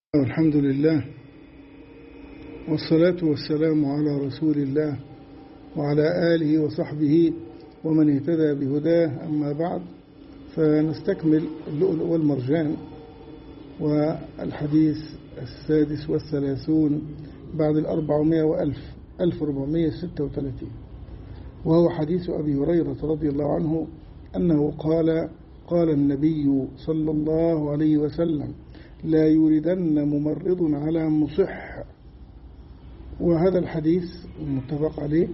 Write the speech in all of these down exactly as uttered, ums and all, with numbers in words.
الحمد لله والصلاة والسلام على رسول الله وعلى آله وصحبه ومن اهتدى بهداه. أما بعد، فنستكمل اللؤلؤ والمرجان والحديث السادس والثلاثون بعد الأربعمائة وألف ألف أربعمائة وستة وثلاثين، وهو حديث أبي هريرة رضي الله عنه أنه قال قال النبي صلى الله عليه وسلم: لا يوردن ممرض على مصح. وهذا الحديث المتفق عليه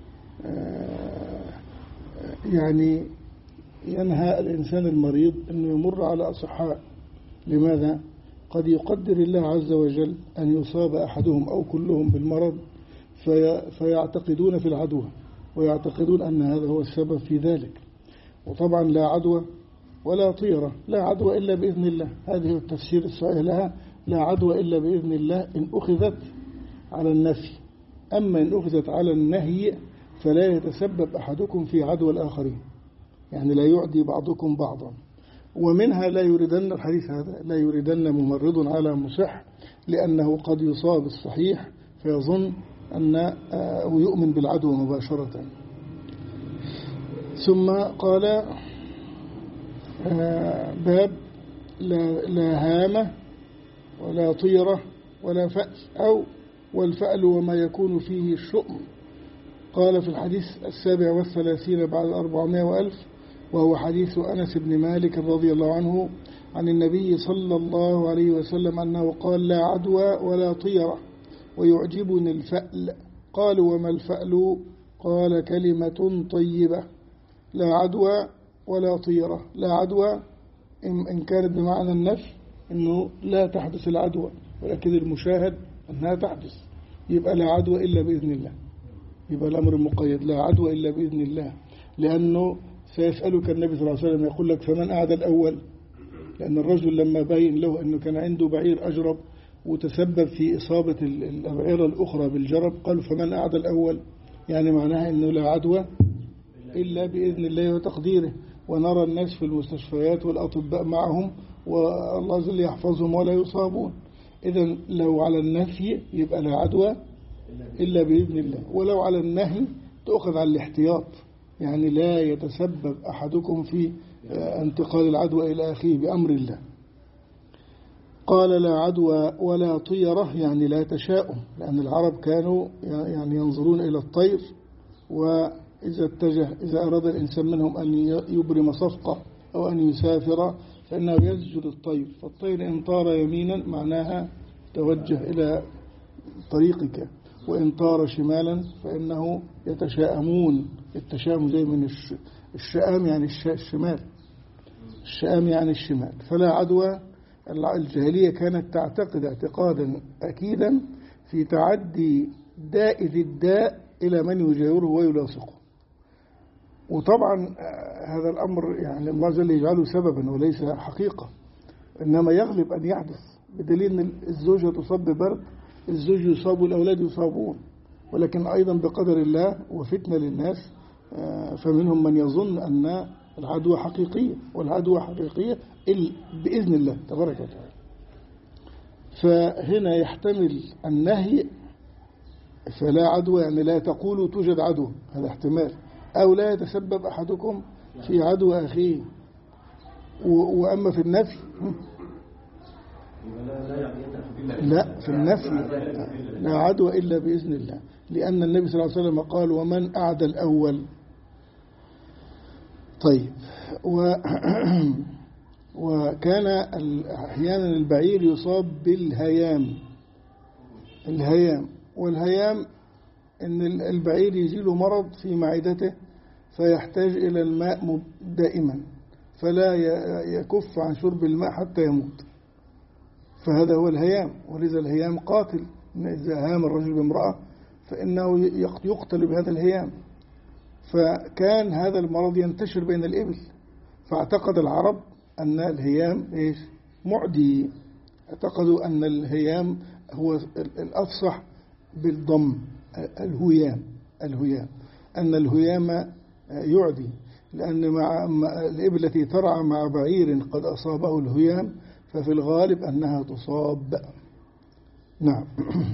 يعني ينهى الإنسان المريض أن يمر على أصحاء. لماذا؟ قد يقدر الله عز وجل أن يصاب أحدهم أو كلهم بالمرض في فيعتقدون في العدوى ويعتقدون أن هذا هو السبب في ذلك. وطبعا لا عدوى ولا طيرة، لا عدوى إلا بإذن الله، هذه هو التفسير الصحيح لها. لا عدوى إلا بإذن الله إن أخذت على النفي، أما إن أخذت على النهي فلا يتسبب أحدكم في عدوى الآخرين، يعني لا يعدي بعضكم بعضا. ومنها لا يريدن الحديث هذا لا يريدن ممرض على مصح، لأنه قد يصاب الصحيح فيظن أن ويؤمن بالعدوى مباشرة. ثم قال باب لا, لا هامة ولا طيرة ولا فأل، أو والفأل وما يكون فيه الشؤم. قال في الحديث السابع والثلاثين بعد أربعمائة وألف، وهو حديث أنس بن مالك رضي الله عنه عن النبي صلى الله عليه وسلم أنه قال: لا عدوى ولا طيرة ويعجبني الفأل. قالوا: وما الفأل؟ قال: كلمة طيبة. لا عدوى ولا طيرة. لا عدوى إن كانت بمعنى النفي أنه لا تحدث العدوى، ولكن المشاهد أنها تحدث، يبقى لا عدوى إلا بإذن الله، يبقى الأمر مقيد، لا عدوى إلا بإذن الله. لأنه سيسألك النبي صلى الله عليه وسلم يقول لك: فمن أعدى الأول؟ لأن الرجل لما بين له أنه كان عنده بعير أجرب وتسبب في إصابة الأبعرة الأخرى بالجرب، قالوا: فمن أعدى الأول؟ يعني معناها أنه لا عدوى إلا بإذن الله وتقديره. ونرى الناس في المستشفيات والأطباء معهم والله جل يحفظهم ولا يصابون. إذن لو على النفي يبقى لا عدوى إلا بإذن الله، ولو على النهي تأخذ على الاحتياط، يعني لا يتسبب أحدكم في انتقال العدوى إلى أخيه بأمر الله. قال: لا عدوى ولا طيرة، يعني لا تشاؤم، لأن العرب كانوا يعني ينظرون إلى الطير، وإذا اتجه إذا أراد الإنسان منهم أن يبرم صفقة أو أن يسافر فإنه يسجد الطير، فالطير إن طار يمينا معناها توجه إلى طريقك، وإن طار شمالا فإنه يتشاءمون. التشاؤم زي من الشآم، يعني الشمال، الشآم يعني الشمال. فلا عدوى. الجاهلية كانت تعتقد اعتقادا أكيدا في تعدي داء ذي الداء إلى من يجاوره ويلاصقه. وطبعا هذا الأمر يعني الله جل يجعله سببا وليس حقيقة، إنما يغلب أن يحدث، بدليل أن الزوجة تصاب ببرد، الزوج يصاب والأولاد يصابون، ولكن أيضا بقدر الله وفتنة للناس، فمنهم من يظن أن العدوى حقيقية، والعدوى حقيقية بإذن الله تبارك وتعالى. فهنا يحتمل النهي، فلا عدوى يعني لا تقولوا توجد عدوى، هذا احتمال، أو لا يتسبب أحدكم في عدوى أخيه. وأما في النفي لا، في النفي لا عدوى إلا بإذن الله، لأن النبي صلى الله عليه وسلم قال: ومن أعدى الأول. طيب، و وكان أحيانا البعير يصاب بالهيام. الهيام والهيام إن البعير يجيله مرض في معدته فيحتاج إلى الماء دائما، فلا يكف عن شرب الماء حتى يموت، فهذا هو الهيام. ولذا الهيام قاتل، إذا هام الرجل بامرأة فإنه يقتل بهذا الهيام. فكان هذا المرض ينتشر بين الإبل، فاعتقد العرب أن الهيام إيش؟ معدي. اعتقدوا أن الهيام هو الأفصح بالضم، الهيام الهيام أن الهيام يعدي، لأن مع الإبل التي ترعى مع بعير قد أصابه الهيام ففي الغالب أنها تصاب. نعم.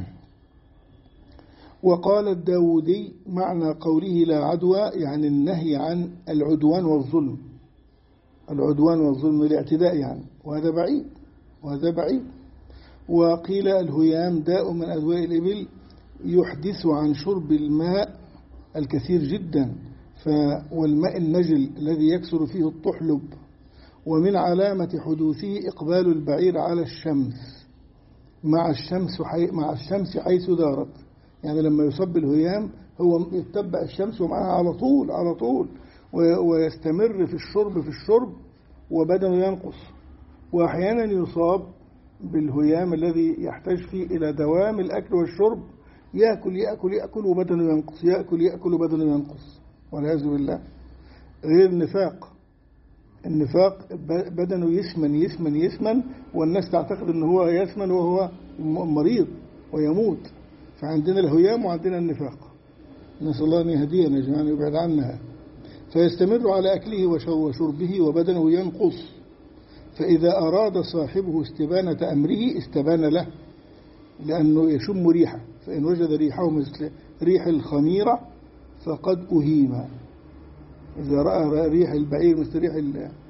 وقال الداودي معنى قوله لا عدوى يعني النهي عن العدوان والظلم، العدوان والظلم الاعتداء يعني، وهذا بعيد وهذا بعيد. وقيل الهيام داء من أدواء الإبل يحدث عن شرب الماء الكثير جدا، والماء النجل الذي يكسر فيه الطحلب. ومن علامة حدوثه إقبال البعير على الشمس مع الشمس حي... مع الشمس حيث دارت، يعني لما يصب الهيام هو يتبع الشمس ومعها على طول على طول ويستمر في الشرب في الشرب وبدنه ينقص. وأحيانا يصاب بالهيام الذي يحتاج فيه إلى دوام الأكل والشرب، يأكل يأكل يأكل وبدنه ينقص، يأكل يأكل وبدنه ينقص والعياذ بالله. غير النفاق، النفاق بدنه يسمن يسمن يسمن والناس تعتقد أنه هو يسمن وهو مريض ويموت. فعندنا الهيام وعندنا النفاق، نسأل الله أن يهدينا جميعا ويبعد عنها. فيستمر على أكله وشربه وبدنه ينقص، فإذا أراد صاحبه استبانة أمره استبان له، لأنه يشم ريحه، فإن وجد ريحه مثل ريح الخميرة فقد أهيم. إذا رأى ريح البعير مثل ريح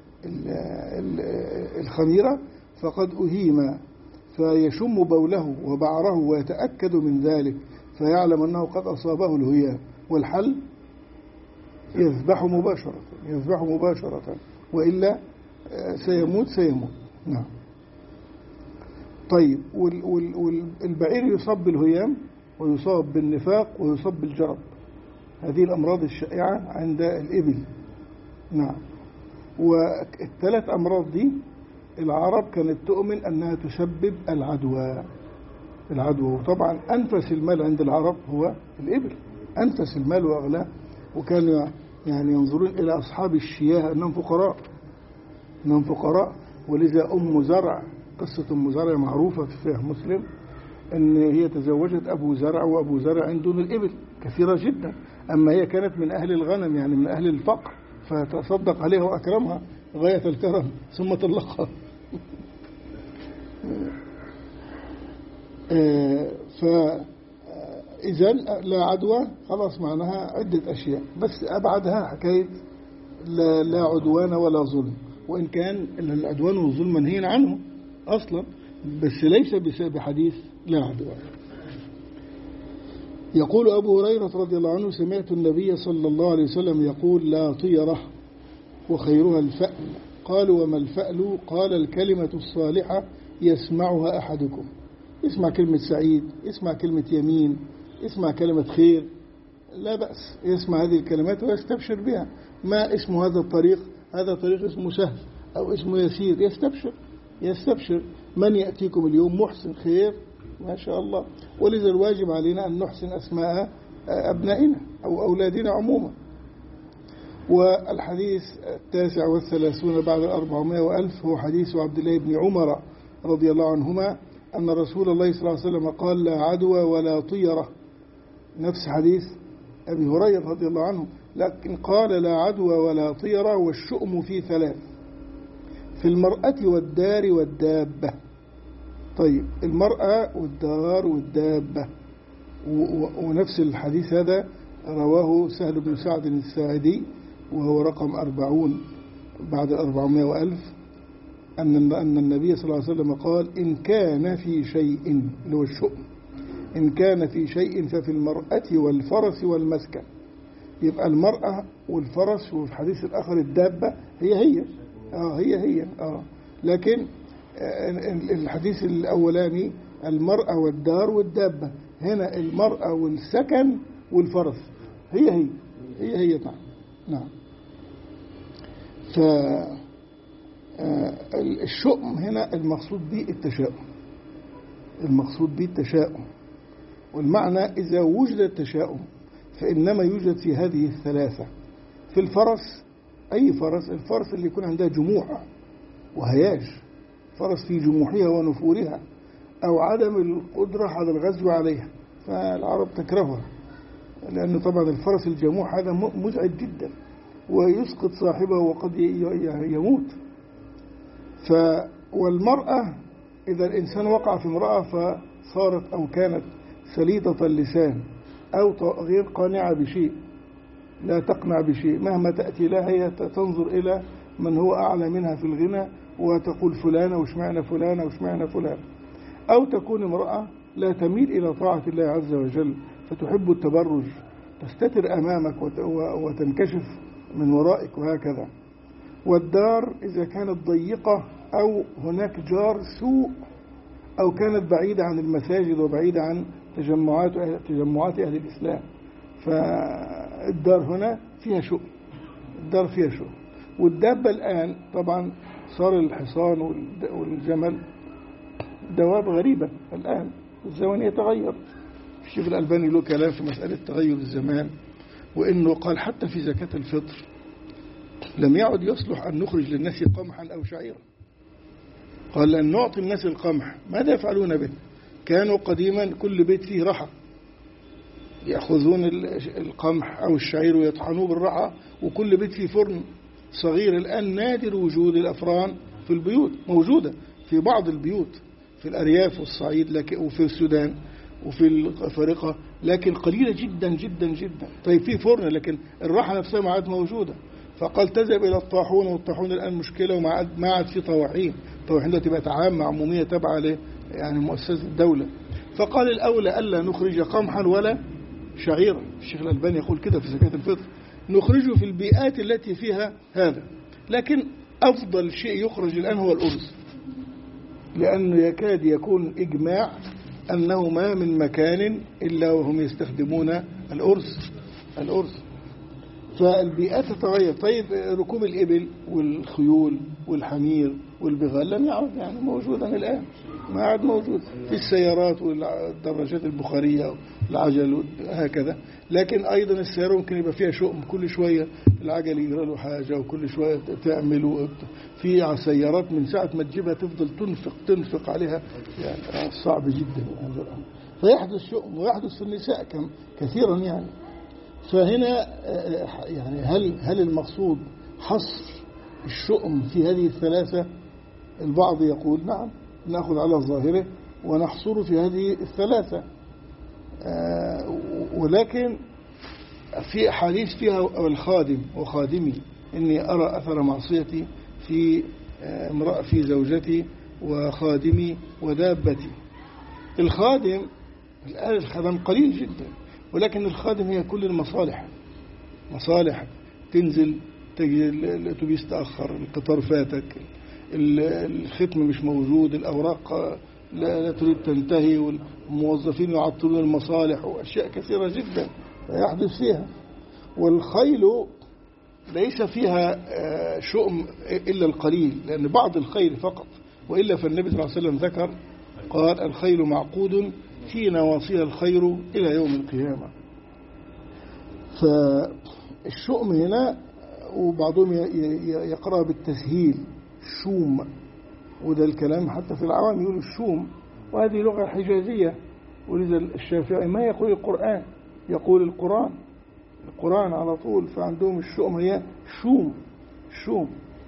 الخميرة فقد أهيم، فيشم بوله وبعره ويتأكد من ذلك فيعلم أنه قد أصابه الهيام. والحل يذبح مباشرة يذبح مباشرة وإلا سيموت سيموت. نعم. طيب، والبعير يصاب بالهيام ويصاب بالنفاق ويصاب بالجرب، هذه الأمراض الشائعة عند الإبل. نعم. والثلاث أمراض دي العرب كانت تؤمن أنها تسبب العدوى العدوى وطبعا أنفس المال عند العرب هو الإبل، أنفس المال وأغلاه، وكانوا يعني ينظرون إلى أصحاب الشياه أنهم فقراء أنهم فقراء ولذا أم زرع، قصة أم زرع معروفة في صحيح مسلم، أن هي تزوجت أبو زرع، وأبو زرع عنده الإبل كثيرة جدا، أما هي كانت من أهل الغنم يعني من أهل الفقر، فتصدق عليها وأكرمها غاية الكرم ثم طلقها. فإذا لا عدوى خلاص معناها عدة أشياء، بس أبعدها حكاية لا, لا عدوان ولا ظلم، وإن كان العدوان والظلم منهي عنه أصلا، بس ليس بسبب حديث لا عدوان. يقول أبو هريرة رضي الله عنه: سمعت النبي صلى الله عليه وسلم يقول: لا طيرة وخيرها الفأل. قالوا: وما الفأل؟ قال: الكلمة الصالحة يسمعها أحدكم، يسمع كلمة سعيد، يسمع كلمة يمين، يسمع كلمة خير، لا بأس، يسمع هذه الكلمات ويستبشر بها. ما اسم هذا الطريق؟ هذا طريق اسمه سهل أو اسمه يسير، يستبشر يستبشر من يأتيكم اليوم محسن خير ما شاء الله. ولذا الواجب علينا أن نحسن أسماء أبنائنا أو أولادنا عموما. والحديث التاسع والثلاثون بعد الأربعمائة وألف هو حديث عبد الله بن عمر رضي الله عنهما أن رسول الله صلى الله عليه وسلم قال: لا عدوى ولا طيرة، نفس حديث أبي هريرة رضي الله عنه، لكن قال: لا عدوى ولا طيرة، والشؤم في ثلاث: في المرأة والدار والدابة. طيب، المرأة والدار والدابة، ونفس الحديث هذا رواه سهل بن سعد الساعدي وهو رقم أربعون بعد الأربعمائة وألف، أن أن النبي صلى الله عليه وسلم قال: إن كان في شيء، اللي هو الشؤم، إن كان في شيء ففي المرأة والفرس والمسكن. يبقى المرأة والفرس، وفي الحديث الآخر الدابة، هي هي آه هي هي آه لكن الحديث الأولاني المرأة والدار والدابة، هنا المرأة والسكن والفرس، هي هي هي هي نعم نعم. فالشؤم هنا المقصود به التشاؤم، المقصود به التشاؤم، والمعنى إذا وجد التشاؤم فإنما يوجد في هذه الثلاثة. في الفرس، أي فرس؟ الفرس اللي يكون عندها جموح وهياج، فرس في جموحها ونفورها، أو عدم القدرة على الغزو عليها، فالعرب تكرهها، لأنه طبعا الفرس الجموح هذا مزعج جدا ويسقط صاحبه وقد يموت. ف والمرأة إذا الإنسان وقع في امرأة صارت أو كانت سليطة اللسان أو غير قانعة بشيء، لا تقنع بشيء، مهما تأتي لها هي تنظر إلى من هو أعلى منها في الغنى وتقول فلانة وشمعنا فلانة وشمعنا فلانة. أو تكون امرأة لا تميل إلى طاعة الله عز وجل فتحب التبرج، تستتر أمامك وتنكشف من ورائك وهكذا. والدار إذا كانت ضيقة أو هناك جار سوء أو كانت بعيدة عن المساجد وبعيدة عن تجمعات تجمعات أهل الإسلام، فالدار هنا فيها شؤم، الدار فيها شؤم. والدابة الآن طبعا صار الحصان والجمل دواب غريبة الآن، الزمن يتغير. الشيخ الألباني له كلام في مسألة تغير الزمان، وإنه قال حتى في زكاة الفطر لم يعد يصلح أن نخرج للناس قمحا أو شعيرا، قال لأن نعطي الناس القمح ماذا يفعلون به؟ كانوا قديما كل بيت فيه رحى، يأخذون القمح أو الشعير ويطحنوه بالرحى، وكل بيت فيه فرن صغير. الآن نادر وجود الأفران في البيوت، موجودة في بعض البيوت في الأرياف والصعيد لكن وفي السودان وفي الأفارقة، لكن قليلة جدا جدا جدا. طيب في فرن لكن الرحى نفسها ما عاد موجودة، فقال تذهب إلى الطاحون، والطاحون الآن مشكلة وما عاد ما عاد في طواحين، طواحين دلوقتي بقت عامة عمومية تابعة ل يعني مؤسسة الدولة. فقال الأولى ألا نخرج قمحا ولا شعيرا. الشيخ الألباني يقول كده في زكاة الفطر، نخرجه في البيئات التي فيها هذا. لكن أفضل شيء يخرج الآن هو الأرز، لأنه يكاد يكون إجماع أنه ما من مكان إلا وهم يستخدمون الأرز الأرز فالبيئات تتغير. طيب ركوب الإبل والخيول والحمير والبغال لم يعد يعني موجودا الآن، ما عاد موجود في السيارات والدراجات البخارية والعجل هكذا. لكن أيضا السيارة ممكن يبقى فيها شؤم، كل شوية العجل يجرى له حاجة وكل شوية تعمل في سيارات من ساعة ما تجيبها تفضل تنفق تنفق عليها، يعني صعب جدا هذا الأمر. فيحدث شؤم ويحدث في النساء كثيرا يعني. فهنا يعني هل هل المقصود حصر الشؤم في هذه الثلاثة؟ البعض يقول نعم نأخذ على ظاهره ونحصره في هذه الثلاثة، ولكن في أحاديث فيها الخادم وخادمي، إني أرى أثر معصيتي في امرأة في زوجتي وخادمي ودابتي. الخادم الآن الخدم قليل جدا، ولكن الخادم هي كل المصالح، مصالح تنزل تجي الأتوبيس تأخر، القطار فاتك، الختم مش موجود، الأوراق لا, لا تريد تنتهي، والموظفين يعطلون المصالح، وأشياء كثيرة جدا يحدث فيها. والخيل ليس فيها شؤم إلا القليل، لأن بعض الخيل فقط، وإلا فالنبي صلى الله عليه وسلم ذكر قال الخيل معقود في نواصيها الخير إلى يوم القيامة. فالشؤم هنا وبعضهم يقرأ بالتسهيل شوم، وده الكلام حتى في العوام يقول الشوم، وهذه لغة حجازية، ولذا الشافعي ما يقول القرآن يقول القرآن القرآن على طول، فعندهم الشؤم هي شوم شوم.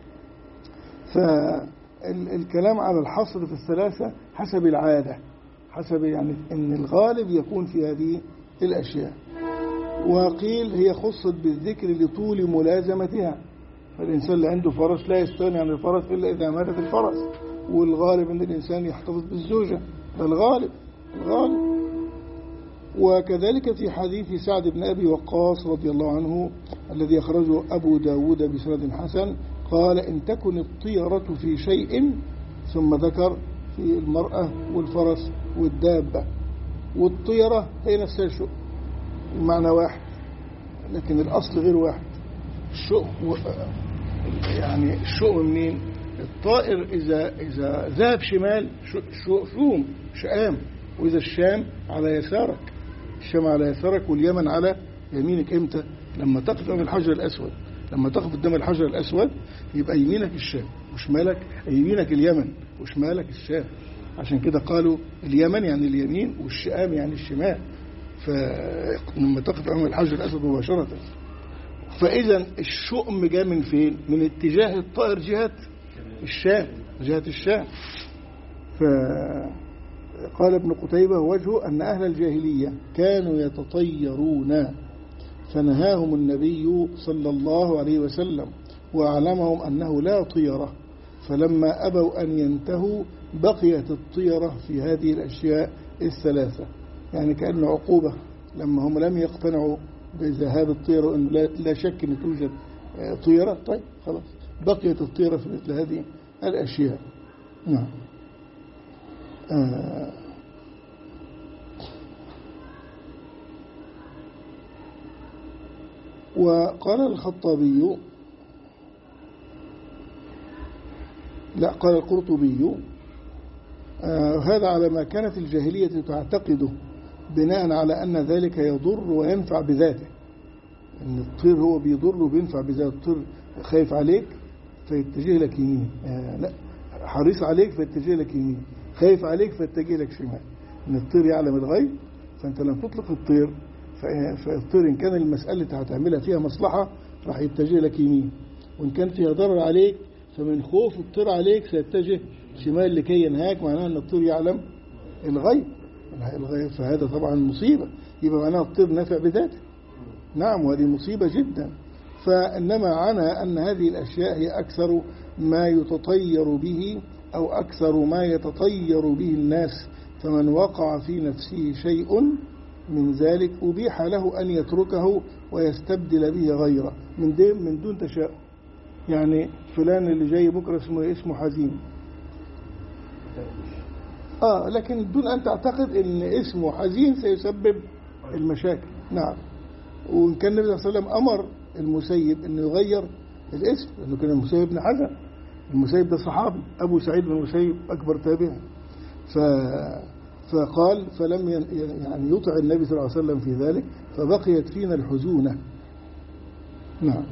فالكلام على الحصر في الثلاثة حسب العادة، حسب يعني ان الغالب يكون في هذه الأشياء. وقيل هي خصت بالذكر لطول ملازمتها، فالإنسان اللي عنده فرس لا يستغني عن الفرس إلا إذا ماتت الفرس، والغالب أن الإنسان يحتفظ بالزوجة، ده الغالب الغالب. وكذلك في حديث سعد بن أبي وقاص رضي الله عنه الذي أخرجه أبو داود بسند حسن، قال إن تكن الطيرة في شيء، ثم ذكر في المرأة والفرس والدابة. والطيرة هي نفسها شؤم، المعنى واحد لكن الأصل غير واحد. الشؤم يعني الشؤم منين؟ الطائر إذا إذا ذهب شمال شؤم شآم، وإذا الشام على يسارك، الشام على يسارك واليمن على يمينك. إمتى؟ لما تقف أمام الحجر الأسود، لما تقف قدام الحجر الأسود يبقى يمينك الشام وشمالك، يمينك اليمن وشمالك الشام. عشان كده قالوا اليمن يعني اليمين والشام يعني الشمال، فلما تقف أمام الحجر الأسود مباشرة. فإذا الشؤم جاء من فين؟ من اتجاه الطائر جهة الشام، جهة الشام. ف قال ابن قتيبة وجهه أن أهل الجاهلية كانوا يتطيرون فنهاهم النبي صلى الله عليه وسلم وأعلمهم أنه لا طيرة، فلما أبوا أن ينتهوا بقيت الطيرة في هذه الأشياء الثلاثة. يعني كأن عقوبة لما هم لم يقتنعوا بذهاب الطيرة وأن لا شك أن توجد طيرة، طيب خلاص بقيت الطيرة في مثل هذه الأشياء. نعم. آه وقال الخطابي لا قال القرطبي آه هذا على ما كانت الجاهلية تعتقده بناء على أن ذلك يضر وينفع بذاته، أن الطير هو بيضر وبينفع بذاته. الطير خايف عليك فيتجه لك يمين، آه لا حريص عليك فيتجه لك يمين، خايف عليك فيتجه لك شمال. أن الطير يعلم الغيب، فأنت لما تطلق الطير فالطير إن كان المسألة اللي هتعملها فيها مصلحة راح يتجه لك يمين، وإن كان فيها ضرر عليك فمن خوف الطير عليك سيتجه شمال لكي ينهاك، معناه أن الطير يعلم الغيب. الغيب فهذا طبعا مصيبة، يبقى معناه الطير نافع بذاته. نعم، وهذه مصيبة جدا. فإنما عنى أن هذه الأشياء هي أكثر ما يتطير به أو أكثر ما يتطير به الناس، فمن وقع في نفسه شيء من ذلك أبيح له أن يتركه ويستبدل به غيره من دون من دون تشاؤم. يعني فلان اللي جاي بكرة اسمه اسمه حزين، آه لكن دون أن تعتقد أن اسمه حزين سيسبب المشاكل. نعم. وإن كان النبي صلى الله عليه وسلم أمر المسيب أنه يغير الاسم، لأنه كان المسيب بن حزن، المسيب ده صحابي، أبو سعيد بن المسيب أكبر تابعي، ف فقال فلم يعني يطع النبي صلى الله عليه وسلم في ذلك، فبقيت فينا الحزونة. نعم.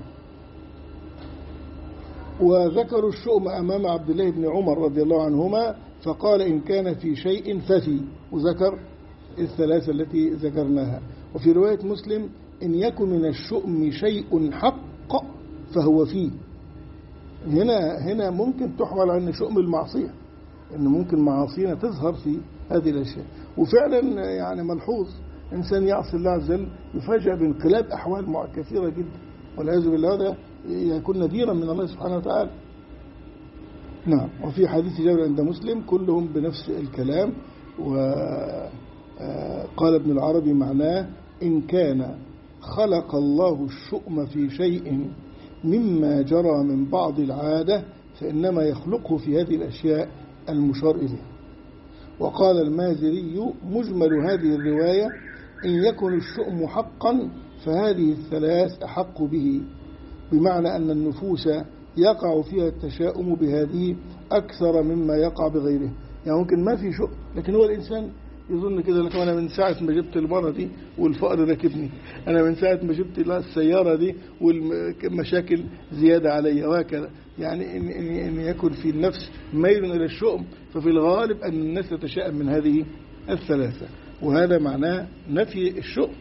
وذكروا الشؤم أمام عبد الله بن عمر رضي الله عنهما، فقال إن كان في شيء ففي، وذكر الثلاثة التي ذكرناها. وفي رواية مسلم إن يكن من الشؤم شيء حق فهو فيه. هنا هنا ممكن تحمل عن شؤم المعصية، إن ممكن معاصينا تظهر في هذه الأشياء. وفعلا يعني ملحوظ إنسان يعصي الله عز وجل يفاجأ بانقلاب أحوال كثيرة جدا، والعياذ بالله هذا يكون نذيرا من الله سبحانه وتعالى. نعم. وفي حديث جابر عند مسلم كلهم بنفس الكلام. وقال ابن العربي معناه إن كان خلق الله الشؤم في شيء مما جرى من بعض العادة فإنما يخلقه في هذه الأشياء المشار إليه. وقال المازري مجمل هذه الرواية إن يكن الشؤم حقا فهذه الثلاث أحق به، بمعنى أن النفوس يقع فيها التشاؤم بهذه أكثر مما يقع بغيره. يعني ممكن ما في شؤم لكن هو الإنسان يظن كده، لك أنا من ساعة ما جبت المرة دي والفقر راكبني، أنا من ساعة ما جبت السيارة دي والمشاكل زيادة علي، وهكذا. يعني إن, إن, إن يكن في النفس ميل إلى الشؤم، ففي الغالب أن الناس تتشائم من هذه الثلاثة، وهذا معناه نفي الشؤم.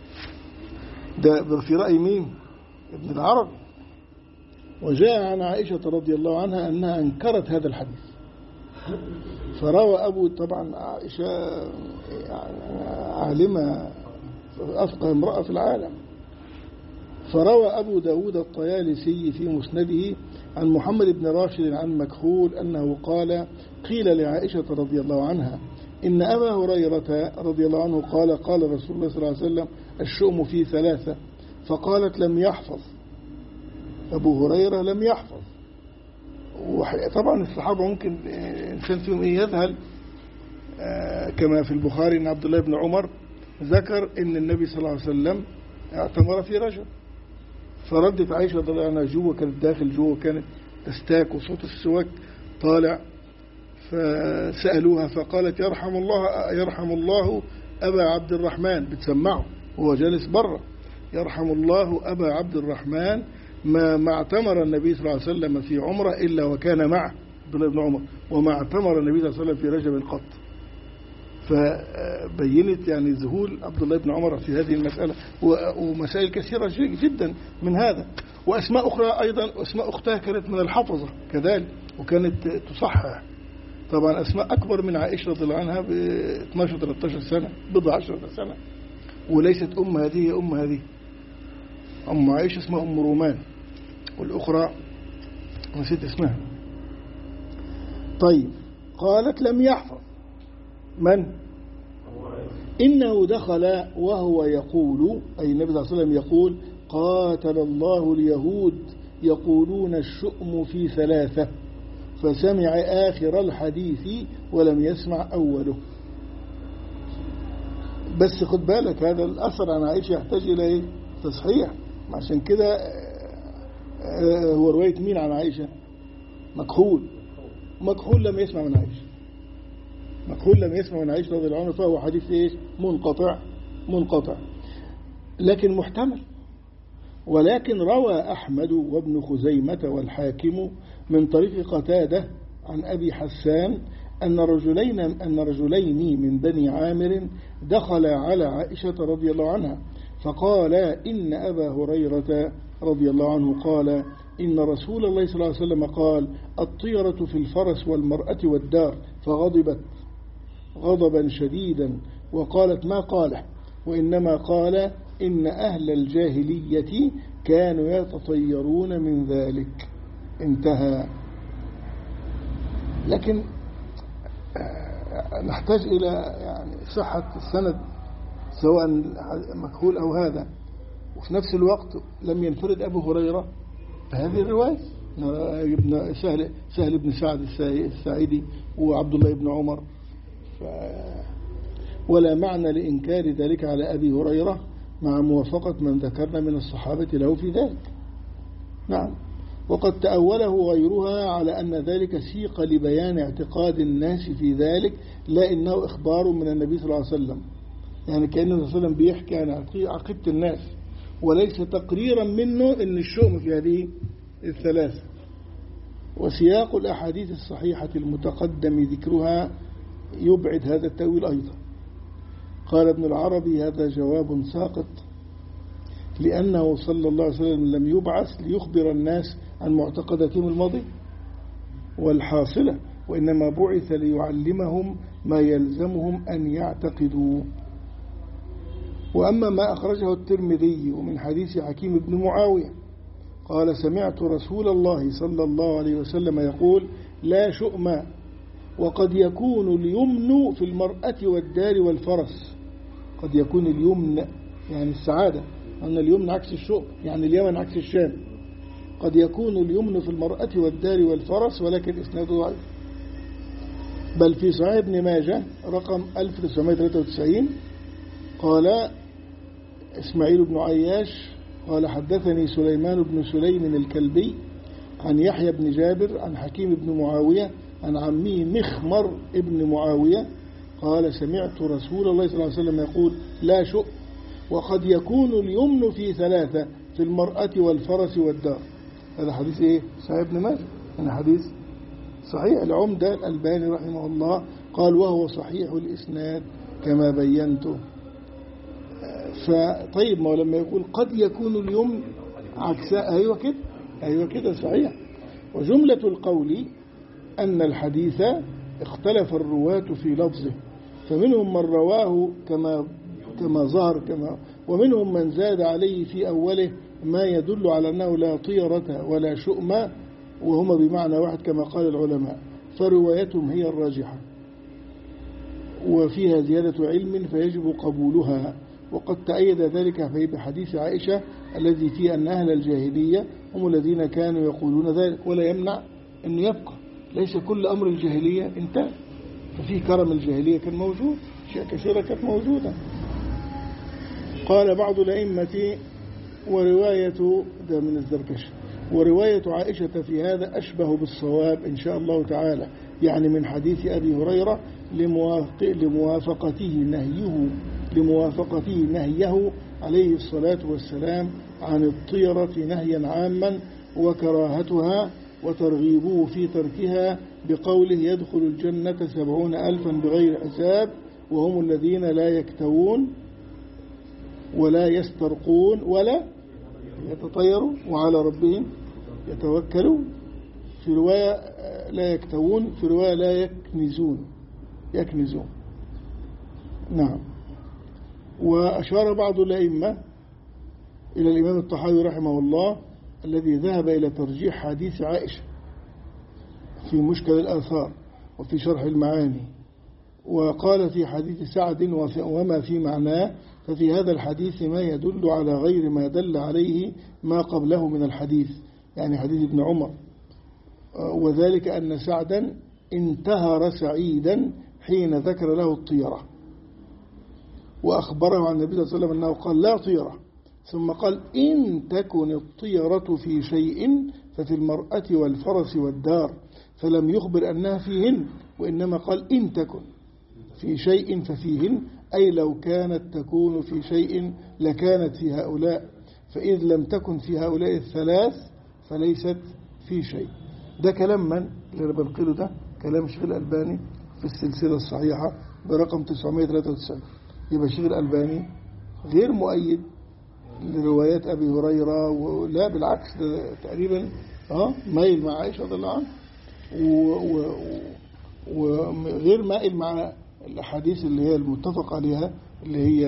ده في رأي مين؟ ابن العربي. وجاء عن عائشة رضي الله عنها أنها أنكرت هذا الحديث، فروى أبو طبعا عائشة عالمة أفقه امرأة في العالم، فروى أبو داود الطيالسي في مسنده عن محمد بن راشد عن مكحول أنه قال قيل لعائشة رضي الله عنها إن أبا هريرة رضي الله عنه قال قال رسول الله صلى الله عليه وسلم الشؤم في ثلاثة، فقالت لم يحفظ. أبو هريرة لم يحفظ. طبعا الصحابة ممكن إنسان فيهم إيه يذهل، كما في البخاري أن عبد الله بن عمر ذكر أن النبي صلى الله عليه وسلم اعتمر في رجب، فردت عائشة رضي الله عنها جوه، كانت داخل جوه كانت تستاك وصوت السواك طالع، فسألوها فقالت يرحم الله يرحم الله أبا عبد الرحمن، بتسمعه وهو جالس برا، يرحم الله أبا عبد الرحمن ما ما اعتمر النبي صلى الله عليه وسلم في عمره إلا وكان معه عبد الله بن عمر، وما اعتمر النبي صلى الله عليه وسلم في رجب قط. فبينت يعني ذهول عبد الله بن عمر في هذه المسألة، ومسائل كثيرة جدا من هذا. وأسماء أخرى أيضا، أسماء أختها كانت من الحفظة كذلك، وكانت تصحح طبعا أسماء أكبر من عائشة رضي الله عنها ب اثناشر ثلاثة عشر سنة، بضع عشرة سنة، وليست أم هذه هي أم هذه. أم عائشة اسمها أم رومان، والأخرى نسيت اسمها. طيب قالت لم يحفظ من؟ إنه دخل وهو يقول، أي النبي صلى الله عليه وسلم يقول: قاتل الله اليهود يقولون الشؤم في ثلاثة، فسمع آخر الحديث ولم يسمع أوله. بس خد بالك هذا الأثر عن عائشة يحتاج إلى تصحيح، عشان كده هو رواية مين عن عائشة؟ مكحول. مكحول لم يسمع من عائشة، مكحول لم يسمع من عائشة رضي الله عنها، فهو حديث إيش؟ منقطع منقطع لكن محتمل. ولكن روى أحمد وابن خزيمة والحاكم من طريق قتادة عن أبي حسان أن رجلين أن رجلين من بني عامر دخل على عائشة رضي الله عنها فقال: إن أبا هريرة رضي الله عنه قال: إن رسول الله صلى الله عليه وسلم قال: الطيرة في الفرس والمرأة والدار، فغضبت غضبا شديدا وقالت: ما قاله، وإنما قال: إن أهل الجاهلية كانوا يتطيرون من ذلك. انتهى. لكن نحتاج إلى يعني صحة السند سواء مكحول أو هذا. وفي نفس الوقت لم ينفرد أبو هريرة بهذه الرواية، ابن سهل, سهل بن سعد الساعدي وعبد الله بن عمر، ف ولا معنى لإنكار ذلك على أبي هريرة مع موافقة من ذكرنا من الصحابة له في ذلك. نعم. وقد تأوله غيرها على أن ذلك سيق لبيان اعتقاد الناس في ذلك، لا إنه إخبار من النبي صلى الله عليه وسلم، يعني كأن النبي صلى الله عليه وسلم بيحكي عن عقيدة الناس وليس تقريرا منه إن الشؤم في هذه الثلاثة. وسياق الأحاديث الصحيحة المتقدم ذكرها يبعد هذا التأويل أيضا. قال ابن العربي: هذا جواب ساقط، لأنه صلى الله عليه وسلم لم يبعث ليخبر الناس عن معتقداتهم الماضية والحاصلة، وإنما بعث ليعلمهم ما يلزمهم أن يعتقدوا. وأما ما أخرجه الترمذي من حديث حكيم بن معاوية قال: سمعت رسول الله صلى الله عليه وسلم يقول: لا شؤم، وقد يكون اليمن في المرأة والدار والفرس. قد يكون اليمن يعني السعادة، أن اليمن عكس الشؤم، يعني اليمن عكس الشام. قد يكون اليمن في المرأة والدار والفرس، ولكن إسناده ضعيف. بل في صحيح ابن ماجه رقم ألف وتسعمائة وثلاثة وتسعين قال إسماعيل بن عياش قال: حدثني سليمان بن سليم الكلبي عن يحيى بن جابر عن حكيم بن معاوية عن عمه مخمر ابن معاوية قال: سمعت رسول الله صلى الله عليه وسلم يقول: لا شؤم، وقد يكون اليمن في ثلاثة، في المرأة والفرس والدار. هذا حديث إيه؟ صحيح ابن ماجه، هذا حديث صحيح. العمدة الألباني رحمه الله قال: وهو صحيح الإسناد كما بينته. فطيب، ما لما يقول قد يكون اليمن عكس، أيوة كده، أيوة كده صحيح. وجملة القول أن الحديث اختلف الرواة في لفظه، فمنهم من رواه كما كما ظهر كما ومنهم من زاد عليه في أوله ما يدل على أنه لا طيرة ولا شؤم، وهما بمعنى واحد كما قال العلماء، فروايتهم هي الراجحة وفيها زيادة علم فيجب قبولها. وقد تأيد ذلك في بحديث عائشة الذي فيه أن أهل الجاهلية هم الذين كانوا يقولون ذلك، ولا يمنع أن يبقى. ليس كل أمر الجاهلية انتهى، ففي كرم الجاهلية كان موجود، شيء كثيرة كانت موجودة. قال بعض الأئمة: ورواية ده من الزركشي، ورواية عائشة في هذا أشبه بالصواب إن شاء الله تعالى، يعني من حديث أبي هريرة لموافقته نهيه لموافقته نهيه عليه الصلاة والسلام عن الطيرة نهيا عاما وكراهتها وترغيبه في تركها بقوله: يدخل الجنة سبعون ألفا بغير حساب، وهم الذين لا يكتوون ولا يسترقون ولا يتطيروا وعلى ربهم يتوكلون. في رواية لا يكتوون، في رواية لا يكنزون يكنزون نعم. وأشار بعض الأئمة إلى الإمام الطحاوي رحمه الله الذي ذهب إلى ترجيح حديث عائشة في مشكل الآثار وفي شرح المعاني، وقال في حديث سعد وما في معناه، ففي هذا الحديث ما يدل على غير ما دل عليه ما قبله من الحديث، يعني حديث ابن عمر، وذلك أن سعدا انتهر سعيدا حين ذكر له الطيرة، وأخبره عن النبي صلى الله عليه وسلم أنه قال لا طيرة، ثم قال إن تكن الطيرة في شيء ففي المرأة والفرس والدار، فلم يخبر أنها فيهن، وإنما قال إن تكن في شيء ففيهن، أي لو كانت تكون في شيء لكانت في هؤلاء، فإذ لم تكن في هؤلاء الثلاث فليست في شيء. ده كلام من اللي بنقله؟ ده كلام الشيخ الألباني في السلسلة الصحيحة برقم تسعمائة وثلاثة وتسعين. يبقى الشيخ الألباني غير مؤيد لروايات أبي هريرة، ولا بالعكس ده تقريبا اه مايل مع عائشة رضي الله عنها، وغير مائل مع الأحاديث اللي هي المتفق عليها اللي هي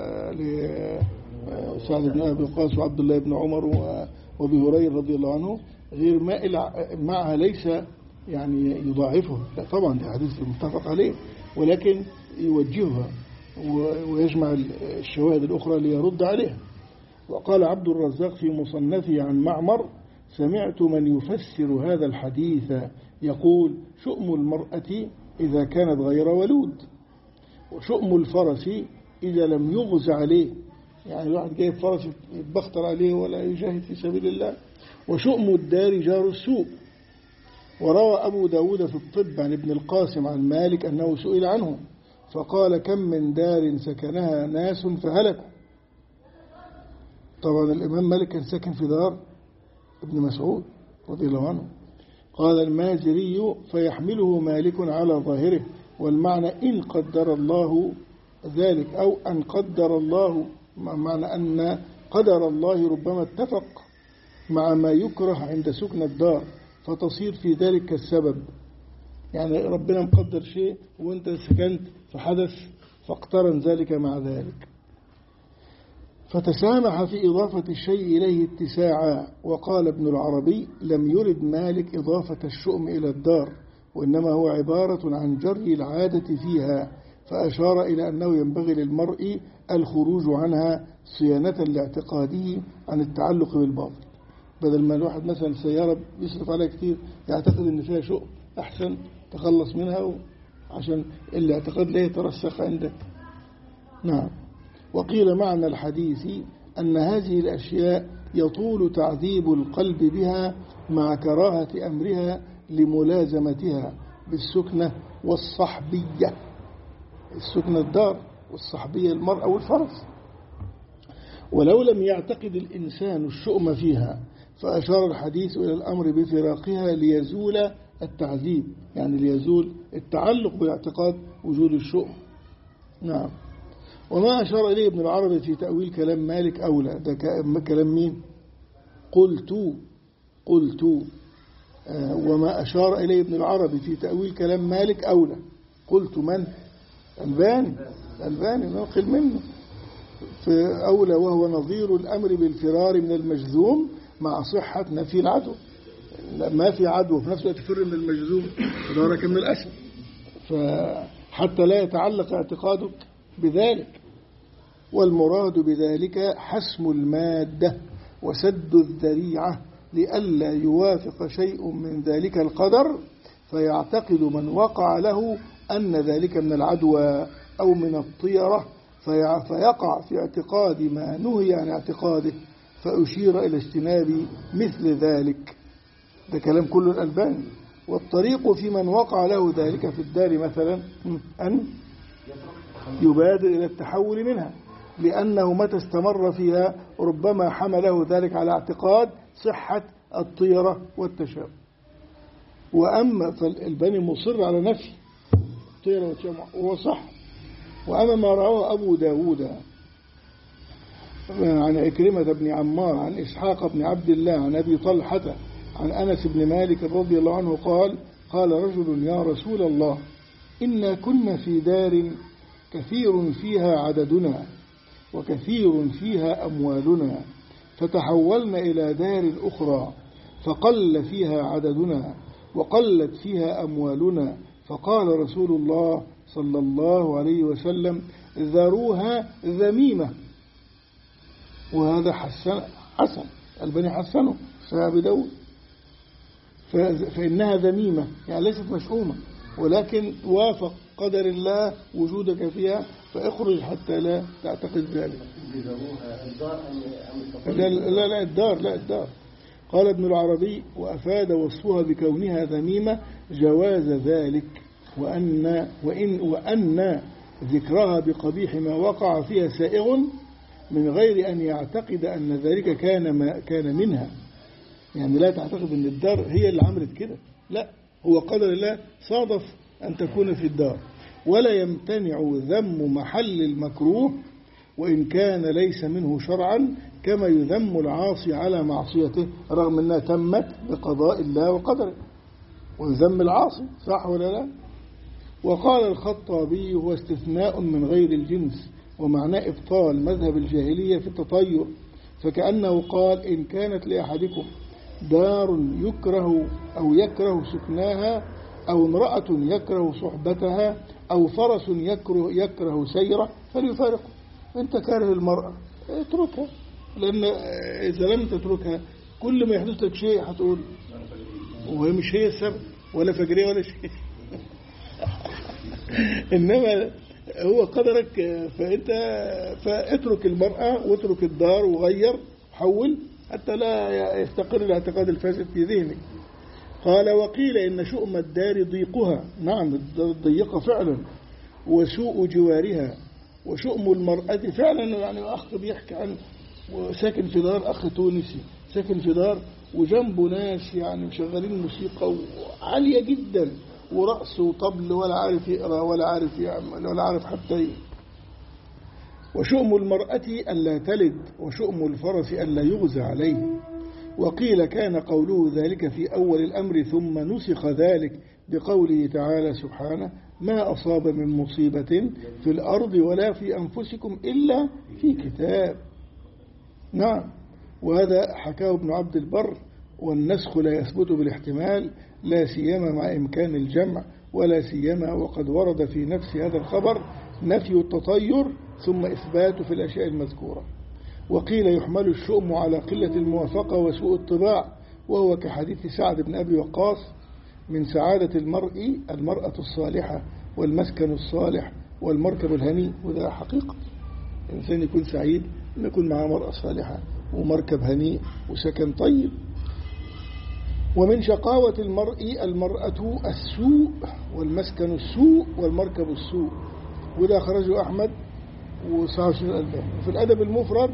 سعد بن أبي وقاص وعبد الله بن عمر وأبي هريرة رضي الله عنه، غير مائل معها، ليس يعني يضاعفها، لا طبعا دي حديث متفق عليه، ولكن يوجهها ويجمع الشواهد الأخرى ليرد عليها. وقال عبد الرزاق في مصنفه عن معمر: سمعت من يفسر هذا الحديث يقول: شؤم المرأة إذا كانت غير ولود، وشؤم الفرس إذا لم يغز عليه، يعني الواحد جايب فرس يتبختر عليه ولا يجاهد في سبيل الله، وشؤم الدار جار السوء. وروى أبو داود في الطب عن ابن القاسم عن مالك أنه سئل عنه فقال: كم من دار سكنها ناس فهلكوا. طبعا الإمام مالك كان ساكن في دار ابن مسعود رضي الله عنه. قال المازري: فيحمله مالك على ظاهره، والمعنى إن قدر الله ذلك، أو أن قدر الله، معنى أن قدر الله ربما اتفق مع ما يكره عند سكن الدار فتصير في ذلك السبب، يعني ربنا مقدر شيء وانت سكنت فحدث فاقترن ذلك مع ذلك، فتسامح في إضافة الشيء إليه اتساعا. وقال ابن العربي: لم يرد مالك إضافة الشؤم إلى الدار، وإنما هو عبارة عن جري العادة فيها، فأشار إلى أنه ينبغي للمرء الخروج عنها صيانة لاعتقاده عن التعلق بالباطل، بدل ما الواحد مثلا سيارة يصرف عليها كتير يعتقد أن فيها شؤم، أحسن تخلص منها عشان الاعتقاد لا يترسخ عندك. نعم. وقيل معنى الحديث أن هذه الأشياء يطول تعذيب القلب بها مع كراهة أمرها لملازمتها بالسكنة والصحبية، السكنة الدار والصحبية المرأة والفرس، ولو لم يعتقد الإنسان الشؤم فيها فأشار الحديث إلى الأمر بفراقها ليزول التعذيب، يعني ليزول التعلق بالاعتقاد وجود الشؤم. نعم. وما أشار إليه ابن العربي في تأويل كلام مالك أولى، ده كلام مين؟ قلت قلت آه وما أشار إليه ابن العربي في تأويل كلام مالك أولى. قلت من؟ الباني الباني نقل منه في أولى، وهو نظير الأمر بالفرار من المجذوم مع صحة نفي العدو. ما في عدو في نفس الوقت تفر من المجذوم فدارك من الأسد، فحتى لا يتعلق اعتقادك بذلك. والمراد بذلك حسم المادة وسد الذريعة لئلا يوافق شيء من ذلك القدر فيعتقد من وقع له أن ذلك من العدوى أو من الطيرة فيقع في اعتقاد ما نهي عن اعتقاده، فأشير إلى اجتناب مثل ذلك. ده كلام كل الألباني. والطريق في من وقع له ذلك في الدار مثلا أن يبادر إلى التحول منها، لأنه متى استمر فيها ربما حمله ذلك على اعتقاد صحة الطيرة والتشاؤم. وأما فالباني مصر على نفي الطيرة والتشاؤم وهو صح. وأما ما رواه أبو داود عن عكرمة بن عمار عن إسحاق بن عبد الله عن أبي طلحة عن أنس بن مالك رضي الله عنه قال: قال رجل يا رسول الله إنا كنا في دار كثير فيها عددنا وكثير فيها أموالنا فتحولنا إلى دار أخرى فقل فيها عددنا وقلت فيها أموالنا فقال رسول الله صلى الله عليه وسلم ذروها ذميمة. وهذا حسن حسن البني حسنه صحيح داود، فإنها ذميمة يعني ليست مشؤومة، ولكن وافق قدر الله وجودك فيها فاخرج حتى لا تعتقد ذلك. لا لا لا الدار لا الدار. قال ابن العربي وأفاد وصفها بكونها ذميمة جواز ذلك، وأن وإن وأن ذكرها بقبيح ما وقع فيها سائغ من غير أن يعتقد أن ذلك كان ما كان منها. يعني لا تعتقد أن الدار هي اللي عملت كده، لا، هو قدر الله صادف أن تكون في الدار. ولا يمتنع ذم محل المكروه وإن كان ليس منه شرعا، كما يذم العاصي على معصيته رغم أنها تمت بقضاء الله وقدره، ويذم العاصي، صح ولا لا؟ وقال الخطابي هو استثناء من غير الجنس، ومعناه إبطال مذهب الجاهلية في التطير، فكأنه قال إن كانت لأحدكم دار يكره أو يكره سكناها أو امرأة يكره صحبتها أو فرس يكره, يكره سيره فليفارقه. أنت كاره المرأة اتركها، لأن إذا لم تتركها كل ما يحدث لك شيء هتقول وهي مش هي السبب ولا فجرية ولا شيء إنما هو قدرك، فأنت فاترك المرأة واترك الدار وغير حول حتى لا يستقر الاعتقاد الفاسد في ذهنك. قال وقيل إن شؤم الدار ضيقها، نعم الضيقة فعلا، وسوء جوارها، وشؤم المرأة فعلا. يعني أخ بيحكي عن ساكن في دار، أخ تونسي ساكن في دار وجنبه ناس يعني مشغلين موسيقى عالية جدا ورقص وطبل ولا عارف يقرأ ولا عارف يعمل ولا عارف حتى ي... وشؤم المرأة ألا تلد وشؤم الفرس ألا يغزى عليه. وقيل كان قوله ذلك في أول الأمر ثم نسخ ذلك بقوله تعالى سبحانه ما أصاب من مصيبة في الأرض ولا في أنفسكم إلا في كتاب. نعم، وهذا حكاه ابن عبد البر. والنسخ لا يثبت بالاحتمال لا سيما مع إمكان الجمع، ولا سيما وقد ورد في نفس هذا الخبر نفي التطير ثم إثبات في الأشياء المذكورة. وقيل يحمل الشؤم على قلة الموافقة وسوء الطباع، وهو كحديث سعد بن أبي وقاص من سعادة المرء المرأة الصالحة والمسكن الصالح والمركب الهني. وده حقيقة الإنسان يكون سعيد أن يكون معه مرأة صالحة ومركب هني وسكن طيب. ومن شقاوة المرء المرأة السوء والمسكن السوء والمركب السوء. وده أخرجه أحمد وصححه الألباني. وفي الأدب المفرد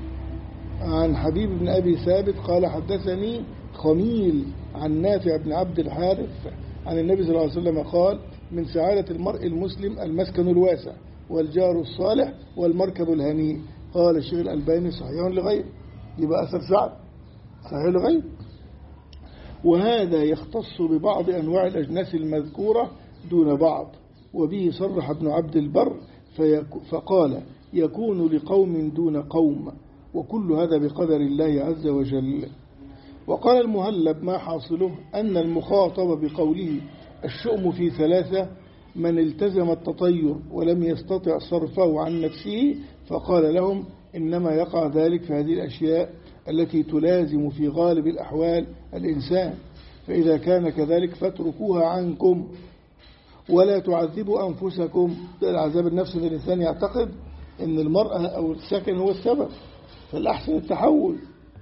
عن حبيب بن أبي ثابت قال حدثني خميل عن نافع بن عبد الحارث عن النبي صلى الله عليه وسلم قال من سعادة المرء المسلم المسكن الواسع والجار الصالح والمركب الهنيء. قال الشيخ الألباني صحيح لغير، يبقى أثر سعد صحيح لغير. وهذا يختص ببعض أنواع الأجناس المذكورة دون بعض، وبه صرح ابن عبد البر فقال يكون لقوم دون قوم، وكل هذا بقدر الله عز وجل. وقال المهلب ما حاصله أن المخاطب بقوله الشؤم في ثلاثة من التزم التطير ولم يستطع صرفه عن نفسه، فقال لهم إنما يقع ذلك في هذه الأشياء التي تلازم في غالب الأحوال الإنسان، فإذا كان كذلك فاتركوها عنكم ولا تعذبوا أنفسكم. العذاب النفسي الإنسان يعتقد أن المرأة أو السكن هو السبب، فالأحسن التحول.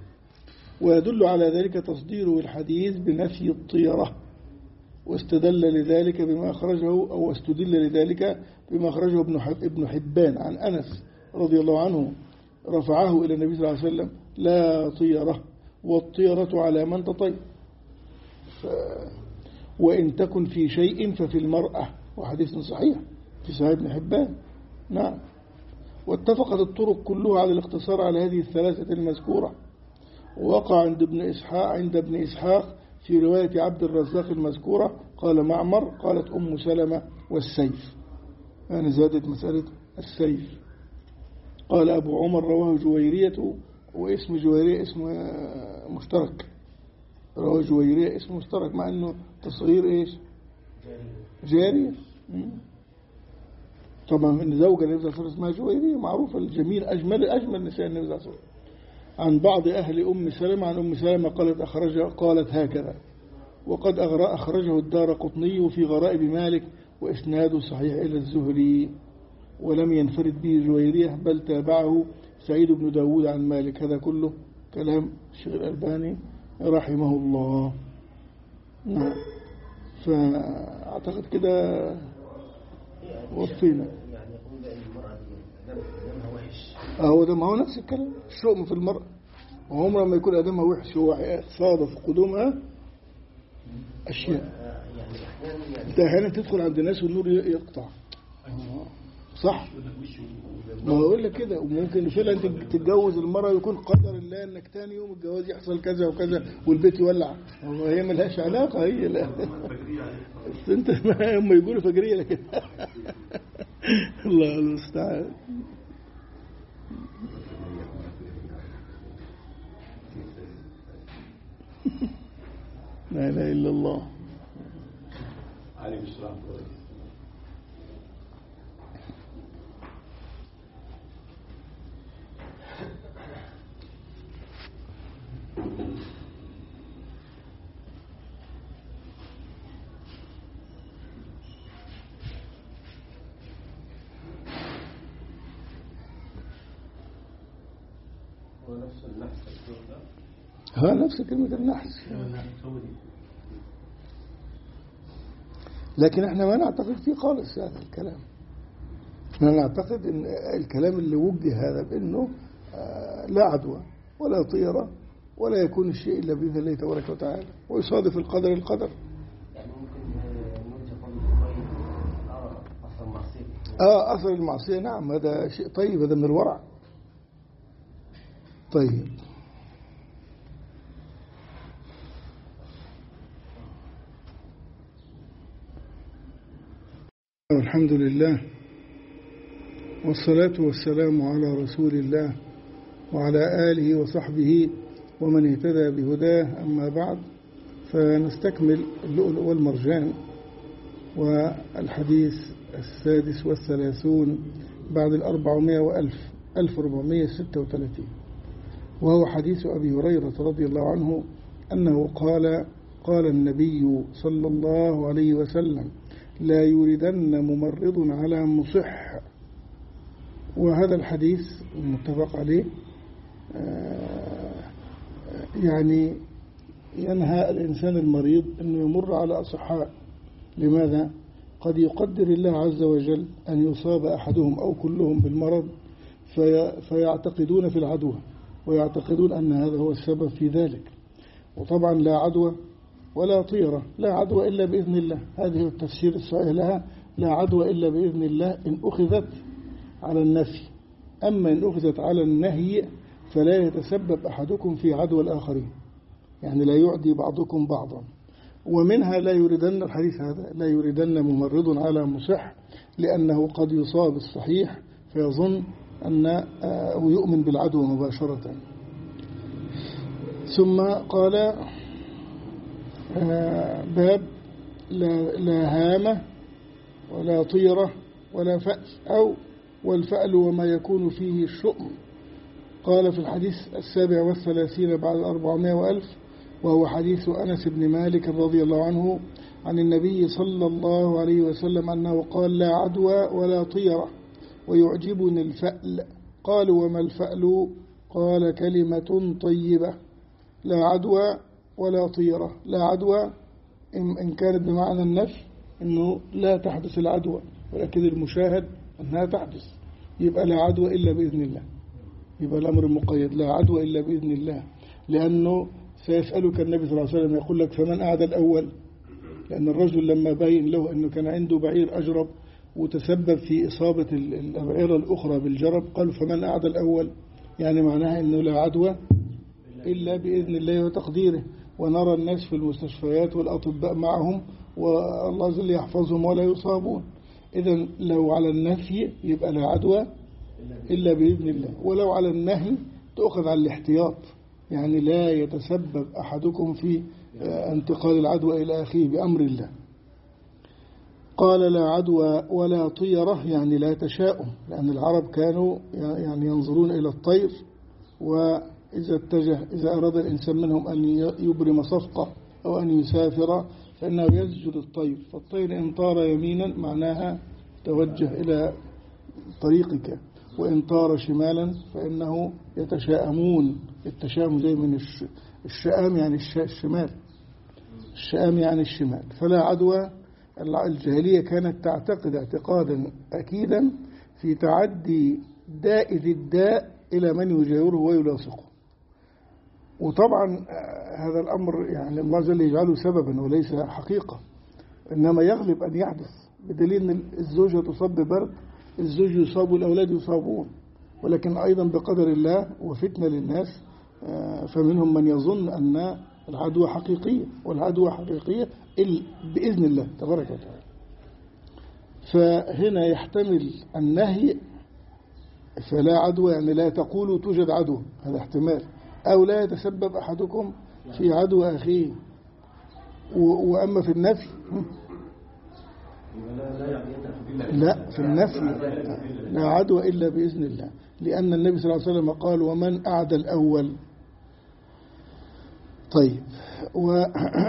ويدل على ذلك تصديره الحديث بنفي الطيرة، واستدل لذلك بما أخرجه أو استدل لذلك بما أخرجه ابن حبان عن أنس رضي الله عنه رفعه إلى النبي صلى الله عليه وسلم لا طيرة، والطيرة على من تطير، ف... وإن تكن في شيء ففي المرأة، وحديث صحيح في صحيح ابن حبان. نعم. واتفقت الطرق كلها على الاقتصار على هذه الثلاثة المذكورة. ووقع عند ابن إسحاق عند ابن إسحاق في رواية عبد الرزاق المذكورة قال معمر قالت أم سلمة والسيف، يعني زادت مسألة السيف. قال أبو عمر رواه جويرية، واسم جويرية اسم مشترك، رواه جويرية اسم مشترك مع أنه تصغير إيش جارية. طبعا إن زوجة النبي صلى الله عليه وسلم اسمها جويرية معروفة، الجميل أجمل أجمل نساء النبي صلى الله عليه وسلم. عن بعض أهل أم سلمة عن أم سلمة قالت أخرج قالت هكذا، وقد أخرجه الدار قطني في غرائب مالك وإسناده صحيح إلى الزهري، ولم ينفرد به جويرية بل تابعه سعيد بن داود عن مالك. هذا كله كلام الشيخ الألباني رحمه الله. نعم، فأعتقد كده وفينا. يعني يقول بأن المرأة دمها وحش. هو ده، ما هو نفس الكلام، الشؤم في المرأة، وعمره ما يكون أدمها وحش، هو صادف قدومها أشياء. انت أحيانا تدخل عند الناس والنور يقطع، صح؟ ما أقول لك كده، وممكن فعلا تتجوز المرأة يكون قدر الله انك تاني يوم الجواز يحصل كذا وكذا والبيت يولع، هي ملهاش علاقة، هي لا بس انت هم يقولوا فجرية لكن الله المستعان. لا اله الا الله. علي بشرح كويس. هو نفس النحس ده؟ ها نفس كلمة النحس، لكن احنا ما نعتقد فيه خالص هذا الكلام. احنا نعتقد ان الكلام اللي وجه هذا بانه لا عدوى ولا طيرة ولا يكون الشيء الا باذن الله تبارك وتعالى، ويصادف القدر القدر. يعني ممكن نرجع قول اه اثر المعصية. اه اثر المعصية، نعم، هذا شيء طيب، هذا من الورع. طيب، الحمد لله والصلاة والسلام على رسول الله وعلى آله وصحبه ومن اهتدى بهداه. أما بعد، فنستكمل اللؤلؤ والمرجان والحديث السادس والثلاثون بعد الأربعمائة وألف ألف أربعمائة وستة وثلاثين، وهو حديث أبي هريرة رضي الله عنه أنه قال قال النبي صلى الله عليه وسلم: لا يردن ممرض على مصح. وهذا الحديث المتفق عليه يعني ينهى الإنسان المريض أنه يمر على أصحاء. لماذا؟ قد يقدر الله عز وجل أن يصاب أحدهم أو كلهم بالمرض في فيعتقدون في العدوى ويعتقدون أن هذا هو السبب في ذلك. وطبعا لا عدوى ولا طيرة، لا عدوى إلا بإذن الله، هذه التفسير الصحيح لها، لا عدوى إلا بإذن الله إن أخذت على النفي. أما إن أخذت على النهي فلا يتسبب أحدكم في عدوى الآخرين، يعني لا يعدي بعضكم بعضا. ومنها لا يريدن الحديث هذا لا يريدن ممرض على مصح، لأنه قد يصاب الصحيح فيظن أن ويؤمن بالعدوى مباشرة. ثم قال باب لا, لا هامة ولا طيرة ولا فأس، أو والفأل وما يكون فيه الشؤم. قال في الحديث السابع والثلاثين بعد الأربعمائة وألف، وهو حديث أنس بن مالك رضي الله عنه عن النبي صلى الله عليه وسلم أنه قال: لا عدوى ولا طيرة ويعجبني الفأل. قالوا: وما الفأل؟ قال: كلمة طيبة. لا عدوى ولا طيرة، لا عدوى إن كانت بمعنى النفي أنه لا تحدث العدوى، ولكن المشاهد أنها تحدث، يبقى لا عدوى إلا بإذن الله، يبقى الأمر مقيد، لا عدوى إلا بإذن الله. لأنه سيسألك النبي صلى الله عليه وسلم يقول لك: فمن أعدى الأول؟ لأن الرجل لما باين له أنه كان عنده بعير أجرب وتسبب في إصابة الأبعيرة الأخرى بالجرب، قالوا: فمن أعدى الأول؟ يعني معناها أنه لا عدوى إلا بإذن الله وتقديره. ونرى الناس في المستشفيات والأطباء معهم والله جل يحفظهم ولا يصابون. إذن لو على النفي يبقى لا عدوى إلا بإذن الله، ولو على النهي تأخذ على الاحتياط، يعني لا يتسبب أحدكم في انتقال العدوى إلى أخيه بأمر الله. قال لا عدوى ولا طيرة، يعني لا تشاؤم، لأن العرب كانوا يعني ينظرون إلى الطير، وإذا اتجه إذا أراد الإنسان منهم أن يبرم صفقة أو أن يسافر فإنه يسجد الطير، فالطير إن طار يمينا معناها توجه إلى طريقك، وإن طار شمالا فإنه يتشاءمون. التشاؤم زي من الشآم يعني الشمال، الشآم يعني الشمال. فلا عدوى. الجاهلية كانت تعتقد اعتقادا أكيدا في تعدي داء ذي الداء إلى من يجاوره ويلاصقه، وطبعا هذا الأمر يعني الله جل يجعله سببا وليس حقيقة، إنما يغلب أن يحدث، بدليل أن الزوجة تصاب ببرد، الزوج يصاب والأولاد يصابون، ولكن أيضا بقدر الله وفتنة للناس، فمنهم من يظن أن العدوى حقيقية، والعدوى حقيقية بإذن الله تبارك وتعالى. فهنا يحتمل النهي، فلا عدوى يعني لا تقولوا توجد عدوى، هذا احتمال، أو لا يتسبب أحدكم في عدوى أخيه. وأما في النفي لا، في النفي لا عدوى إلا بإذن الله، لأن النبي صلى الله عليه وسلم قال ومن أعدى الأول. طيب، و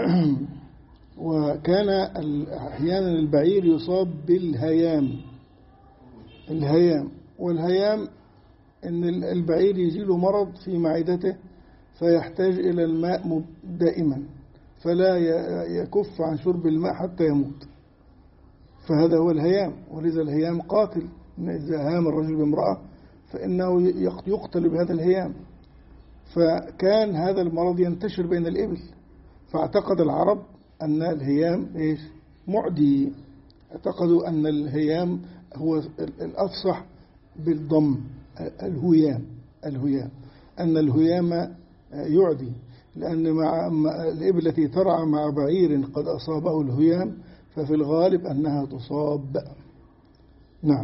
وكان أحيانا البعير يصاب بالهيام، الهيام والهيام إن البعير يجيله مرض في معدته فيحتاج إلى الماء دائما، فلا يكف عن شرب الماء حتى يموت، فهذا هو الهيام. ولذا الهيام قاتل، إذا هام الرجل بامرأة فإنه يقتل بهذا الهيام. فكان هذا المرض ينتشر بين الإبل، فاعتقد العرب أن الهيام إيش؟ معدي. اعتقدوا أن الهيام هو الأفصح بالضم، الهيام، الهيام أن الهيام يعدي، لأن مع الإبل التي ترعى مع بعير قد أصابه الهيام ففي الغالب أنها تصاب. نعم.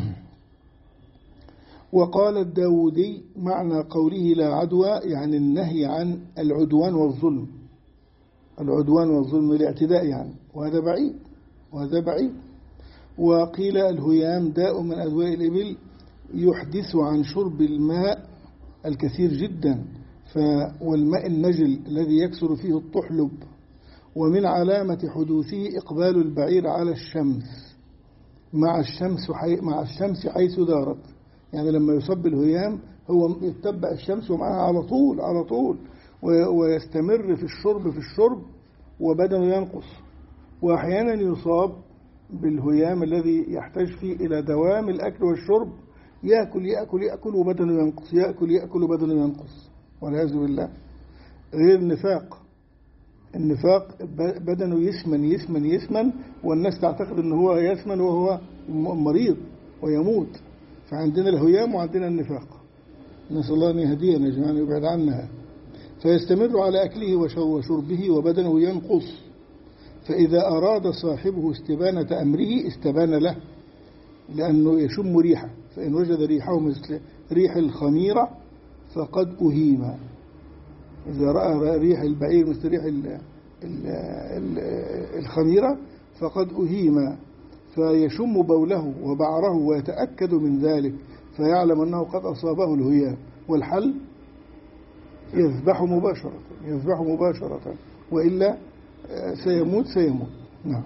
وقال الداودي معنى قوله لا عدوى يعني النهي عن العدوان والظلم، العدوان والظلم الاعتداء يعني، وهذا بعيد، وهذا بعيد. وقيل الهيام داء من أدواء الإبل يحدث عن شرب الماء الكثير جدا، والماء النجل الذي يكسر فيه الطحلب، ومن علامة حدوثه إقبال البعير على الشمس مع الشمس حي... مع الشمس حيث دارت، يعني لما يصب الهيام هو يتبع الشمس ومعها على طول على طول، ويستمر في الشرب في الشرب وبدنه ينقص. وأحيانا يصاب بالهيام الذي يحتاج فيه إلى دوام الأكل والشرب، يأكل يأكل يأكل وبدنه ينقص، يأكل يأكل وبدنه ينقص والعياذ بالله. غير النفاق، النفاق بدنه يسمن يسمن يسمن والناس تعتقد أنه هو يسمن وهو مريض ويموت. فعندنا الهيام وعندنا النفاق، نسأل الله أن يهدينا جميعا ويبعد عنها. فيستمر على أكله وشربه وبدنه ينقص، فإذا أراد صاحبه استبانة أمره استبان له، لأنه يشم ريحه، فإن وجد ريحه مثل ريح الخميرة فقد أهيم. إذا رأى ريح البعير مثل ريح الخميرة فقد أهيم، فيشم بوله وبعره ويتأكد من ذلك، فيعلم أنه قد أصابه الهيام. والحل يذبح مباشرة، يذبح مباشرة، وإلا سيموت سيموت. نعم.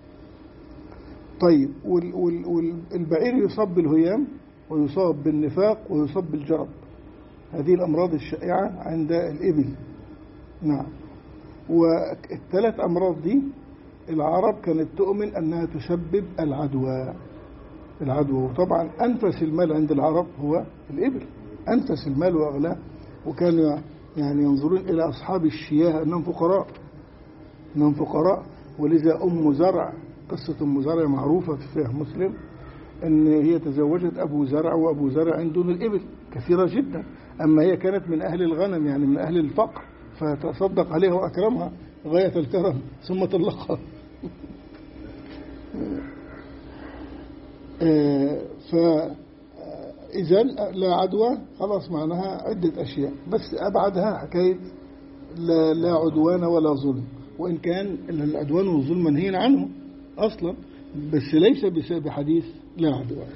طيب، والبعير يصاب بالهيام ويصاب بالنفاق ويصاب بالجرب، هذه الأمراض الشائعة عند الإبل. نعم. والثلاث أمراض دي العرب كانت تؤمن أنها تسبب العدوى، العدوى. وطبعا أنفس المال عند العرب هو الإبل، أنفس المال وأغلاه، وكانوا يعني ينظرون إلى أصحاب الشياه أنهم فقراء، أنهم فقراء. ولذا أم زرع، قصة أم زرع معروفة في صحيح مسلم، أن هي تزوجت أبو زرع، وأبو زرع عنده الإبل كثيرة جدا، أما هي كانت من أهل الغنم يعني من أهل الفقر، فتصدق عليها وأكرمها غاية الكرم ثم طلقها. فإذا لا عدوى خلاص معناها عدة أشياء، بس أبعدها حكاية لا, لا عدوان ولا ظلم، وإن كان العدوان والظلم منهي عنه أصلا، بس ليس بسبب حديث لا عدوان.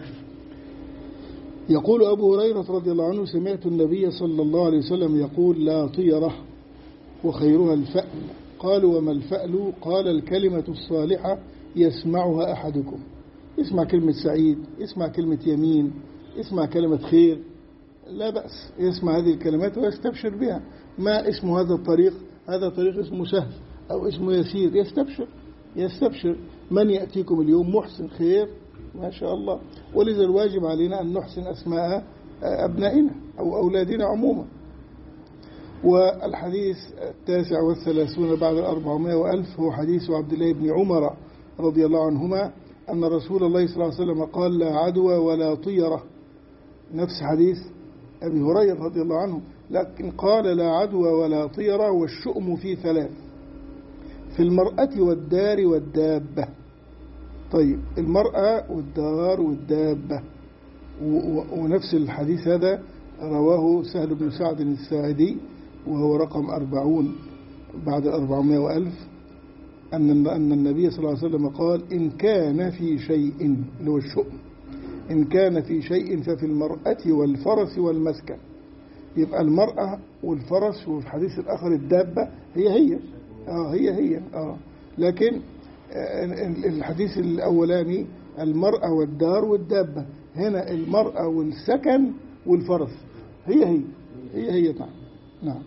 يقول أبو هريرة رضي الله عنه: سمعت النبي صلى الله عليه وسلم يقول: لا طيرة وخيرها الفأل. قالوا: وما الفأل؟ قال: الكلمة الصالحة يسمعها أحدكم. اسمع كلمة سعيد، اسمع كلمة يمين، اسمع كلمة خير، لا بأس، يسمع هذه الكلمات ويستبشر بها. ما اسم هذا الطريق؟ هذا طريق اسمه سهل أو اسمه يسير، يستبشر يستبشر. من يأتيكم اليوم محسن خير ما شاء الله. ولذا الواجب علينا أن نحسن أسماء أبنائنا أو أولادنا عموما. والحديث التاسع والثلاثون بعد الأربعمائة وألف هو حديث عبد الله بن عمر رضي الله عنهما أن رسول الله صلى الله عليه وسلم قال: لا عدوى ولا طيرة. نفس حديث أبي هريرة رضي الله عنه، لكن قال: لا عدوى ولا طيرة والشؤم في ثلاث: في المرأة والدار والدابة. طيب، المرأة والدار والدابة. ونفس الحديث هذا رواه سهل بن سعد الساعدي وهو رقم أربعون بعد الأربعمائة وألف، أن أن النبي صلى الله عليه وسلم قال: إن كان في شيء، اللي هو الشؤم، إن كان في شيء ففي المرأة والفرس والمسكن. يبقى المرأة والفرس، وفي الحديث الآخر الدابة، هي هي آه هي هي آه لكن الحديث الأولاني المرأة والدار والدابة، هنا المرأة والسكن والفرس، هي هي هي هي نعم نعم.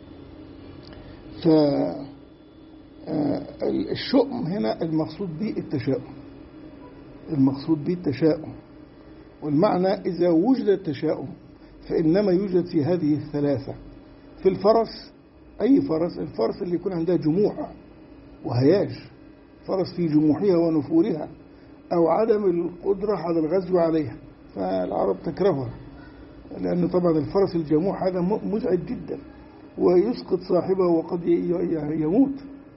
فالشؤم هنا المقصود به التشاؤم، المقصود به التشاؤم. والمعنى إذا وجد التشاؤم فإنما يوجد في هذه الثلاثة. في الفرس، أي فرس؟ الفرس اللي يكون عندها جموح وهياج، فرس في جموحها ونفورها، أو عدم القدرة على الغزو عليها، فالعرب تكرهها، لأن طبعا الفرس الجموح هذا مزعج جدا ويسقط صاحبه وقد يموت.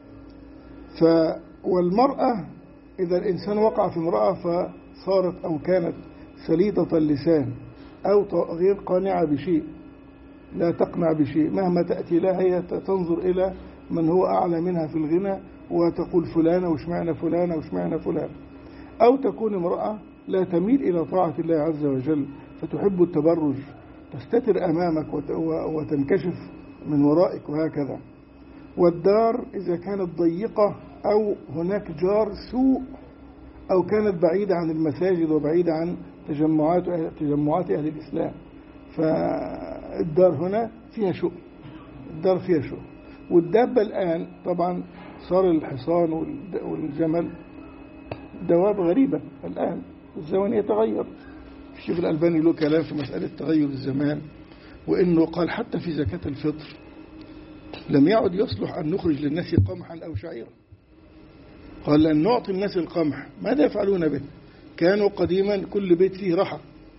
ف والمرأة إذا الإنسان وقع في امرأة فصارت أو كانت سليطة اللسان أو غير قانعة بشيء، لا تقنع بشيء، مهما تأتي لها هي تنظر إلى من هو أعلى منها في الغنى وتقول فلانة وشمعنا فلانة وشمعنا فلانة. أو تكون امرأة لا تميل إلى طاعة الله عز وجل فتحب التبرج، تستتر أمامك وتنكشف من ورائك وهكذا. والدار إذا كانت ضيقة أو هناك جار سوء أو كانت بعيدة عن المساجد وبعيدة عن تجمعات أهل, تجمعات أهل الإسلام، فالدار هنا فيها شؤم، الدار فيها شؤم. والدابة الآن طبعا صار الحصان والجمل دواب غريبة الآن، الزمن يتغير. الشيخ الألباني له كلام في مسألة تغير الزمان، وإنه قال حتى في زكاة الفطر لم يعد يصلح أن نخرج للناس قمحا أو شعيرا. قال لأن نعطي الناس القمح ماذا يفعلون به؟ كانوا قديما كل بيت فيه رحى،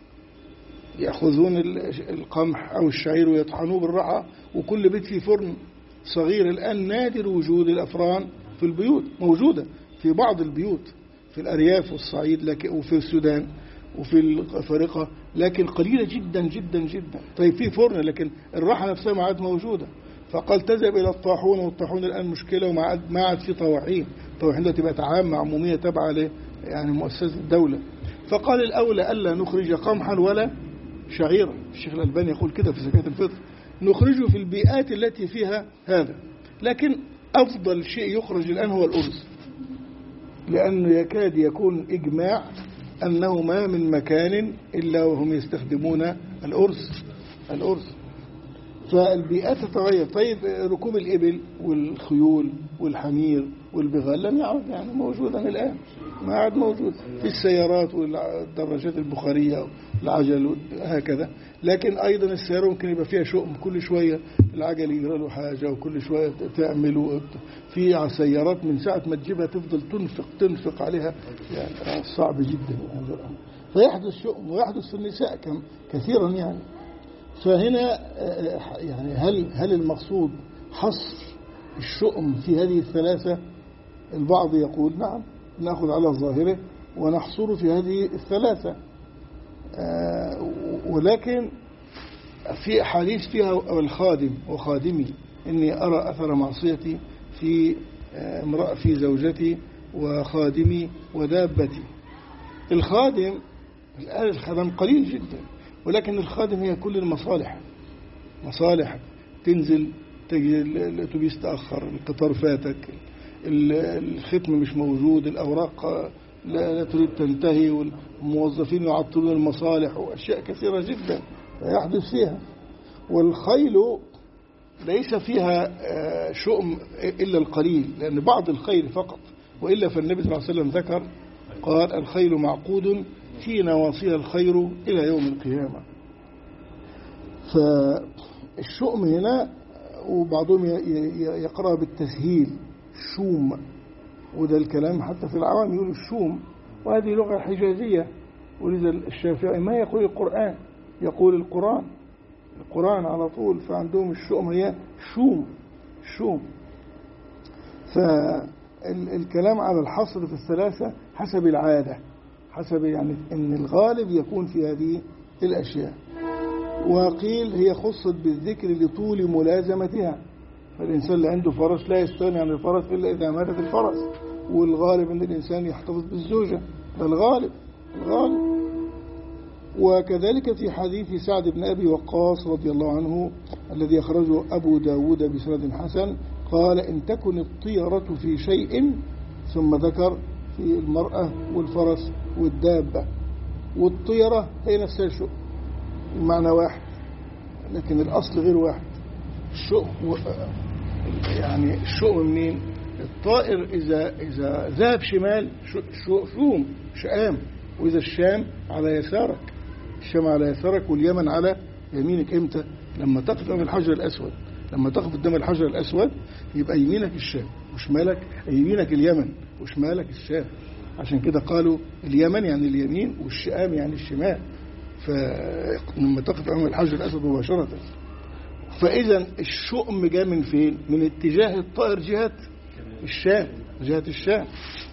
يأخذون القمح أو الشعير ويطحنوه بالرحى، وكل بيت فيه فرن صغير. الآن نادر وجود الأفران في البيوت، موجودة في بعض البيوت في الأرياف والصعيد لكن وفي السودان وفي الأفارقة، لكن قليلة جدا جدا جدا. طيب في فرن لكن الرحى نفسها ما عاد موجودة. فقال تذهب إلى الطاحون، والطاحون الآن مشكلة وما عاد في طواحين، طواحين دلوقتي بقت عامة عمومية تابعة له يعني مؤسسة الدولة. فقال الأولى ألا نخرج قمحا ولا شعيرا. الشيخ الألباني يقول كده في زكاة الفطر، نخرجه في البيئات التي فيها هذا، لكن أفضل شيء يخرج الآن هو الأرز، لأنه يكاد يكون إجماع أنه ما من مكان إلا وهم يستخدمون الأرز الأرز فالبيئات تتغير. طيب ركوب الإبل والخيول والحمير والبغال لم يعد يعني موجودا الآن، ما عاد موجود في السيارات والدراجات البخارية والعجل هكذا. لكن أيضا السيارة ممكن يبقى فيها شؤم، كل شوية العجل يجرى له حاجة وكل شوية تعمل في سيارات من ساعة ما تجيبها تفضل تنفق تنفق عليها، يعني صعب جدا هذا الأمر. فيحدث شؤم ويحدث في النساء كثيرا يعني. فهنا يعني هل هل المقصود حصر الشؤم في هذه الثلاثة؟ البعض يقول نعم، نأخذ على ظاهره ونحصره في هذه الثلاثة، ولكن في أحاديث فيها الخادم وخادمي، إني أرى أثر معصيتي في امرأة في زوجتي وخادمي ودابتي. الخادم الآن الخدم قليل جدا، ولكن الخادم هي كل المصالح، مصالح تنزل، تجي الأتوبيس تأخر، القطار فاتك، الختم مش موجود، الأوراق لا تريد تنتهي، والموظفين يعطلون المصالح، وأشياء كثيرة جدا يحدث فيها. والخيل ليس فيها شؤم إلا القليل، لأن بعض الخيل فقط، وإلا فالنبي صلى الله عليه وسلم ذكر قال الخيل معقود في نواصيها الخير إلى يوم القيامة. فالشؤم هنا وبعضهم يقرأ بالتسهيل شوم، وده الكلام حتى في العوام يقول الشوم، وهذه لغة حجازية، ولذا الشافعي ما يقول القرآن، يقول القرآن، القرآن على طول، فعندهم الشؤم هي شوم شوم. فالكلام على الحصر في الثلاثة حسب العادة، حسب يعني ان الغالب يكون في هذه الأشياء. وقيل هي خصت بالذكر لطول ملازمتها، فالإنسان اللي عنده فرس لا يستغني عن الفرس إلا إذا ماتت الفرس، والغالب أن الإنسان يحتفظ بالزوجة، ده الغالب الغالب. وكذلك في حديث سعد بن أبي وقاص رضي الله عنه الذي أخرجه أبو داود بسند حسن، قال إن تكن الطيرة في شيء، ثم ذكر في المرأة والفرس والدابة، والطيرة هي نفسها الشؤم، المعنى واحد لكن الأصل غير واحد. الشؤم يعني الشؤم منين؟ الطائر إذا إذا ذهب شمال شؤم شآم، وإذا الشام على يسارك، الشام على يسارك واليمن على يمينك. إمتى؟ لما تقف قدام الحجر الأسود، لما تقف قدام الحجر الأسود يبقى يمينك الشام وشمالك، يمينك اليمن وشمالك الشام. عشان كده قالوا اليمن يعني اليمين والشام يعني الشمال، فلما تقف أمام الحجر الأسود مباشرة. فإذا الشؤم جاء من فين؟ من اتجاه الطائر جهة الشام، جهة الشام.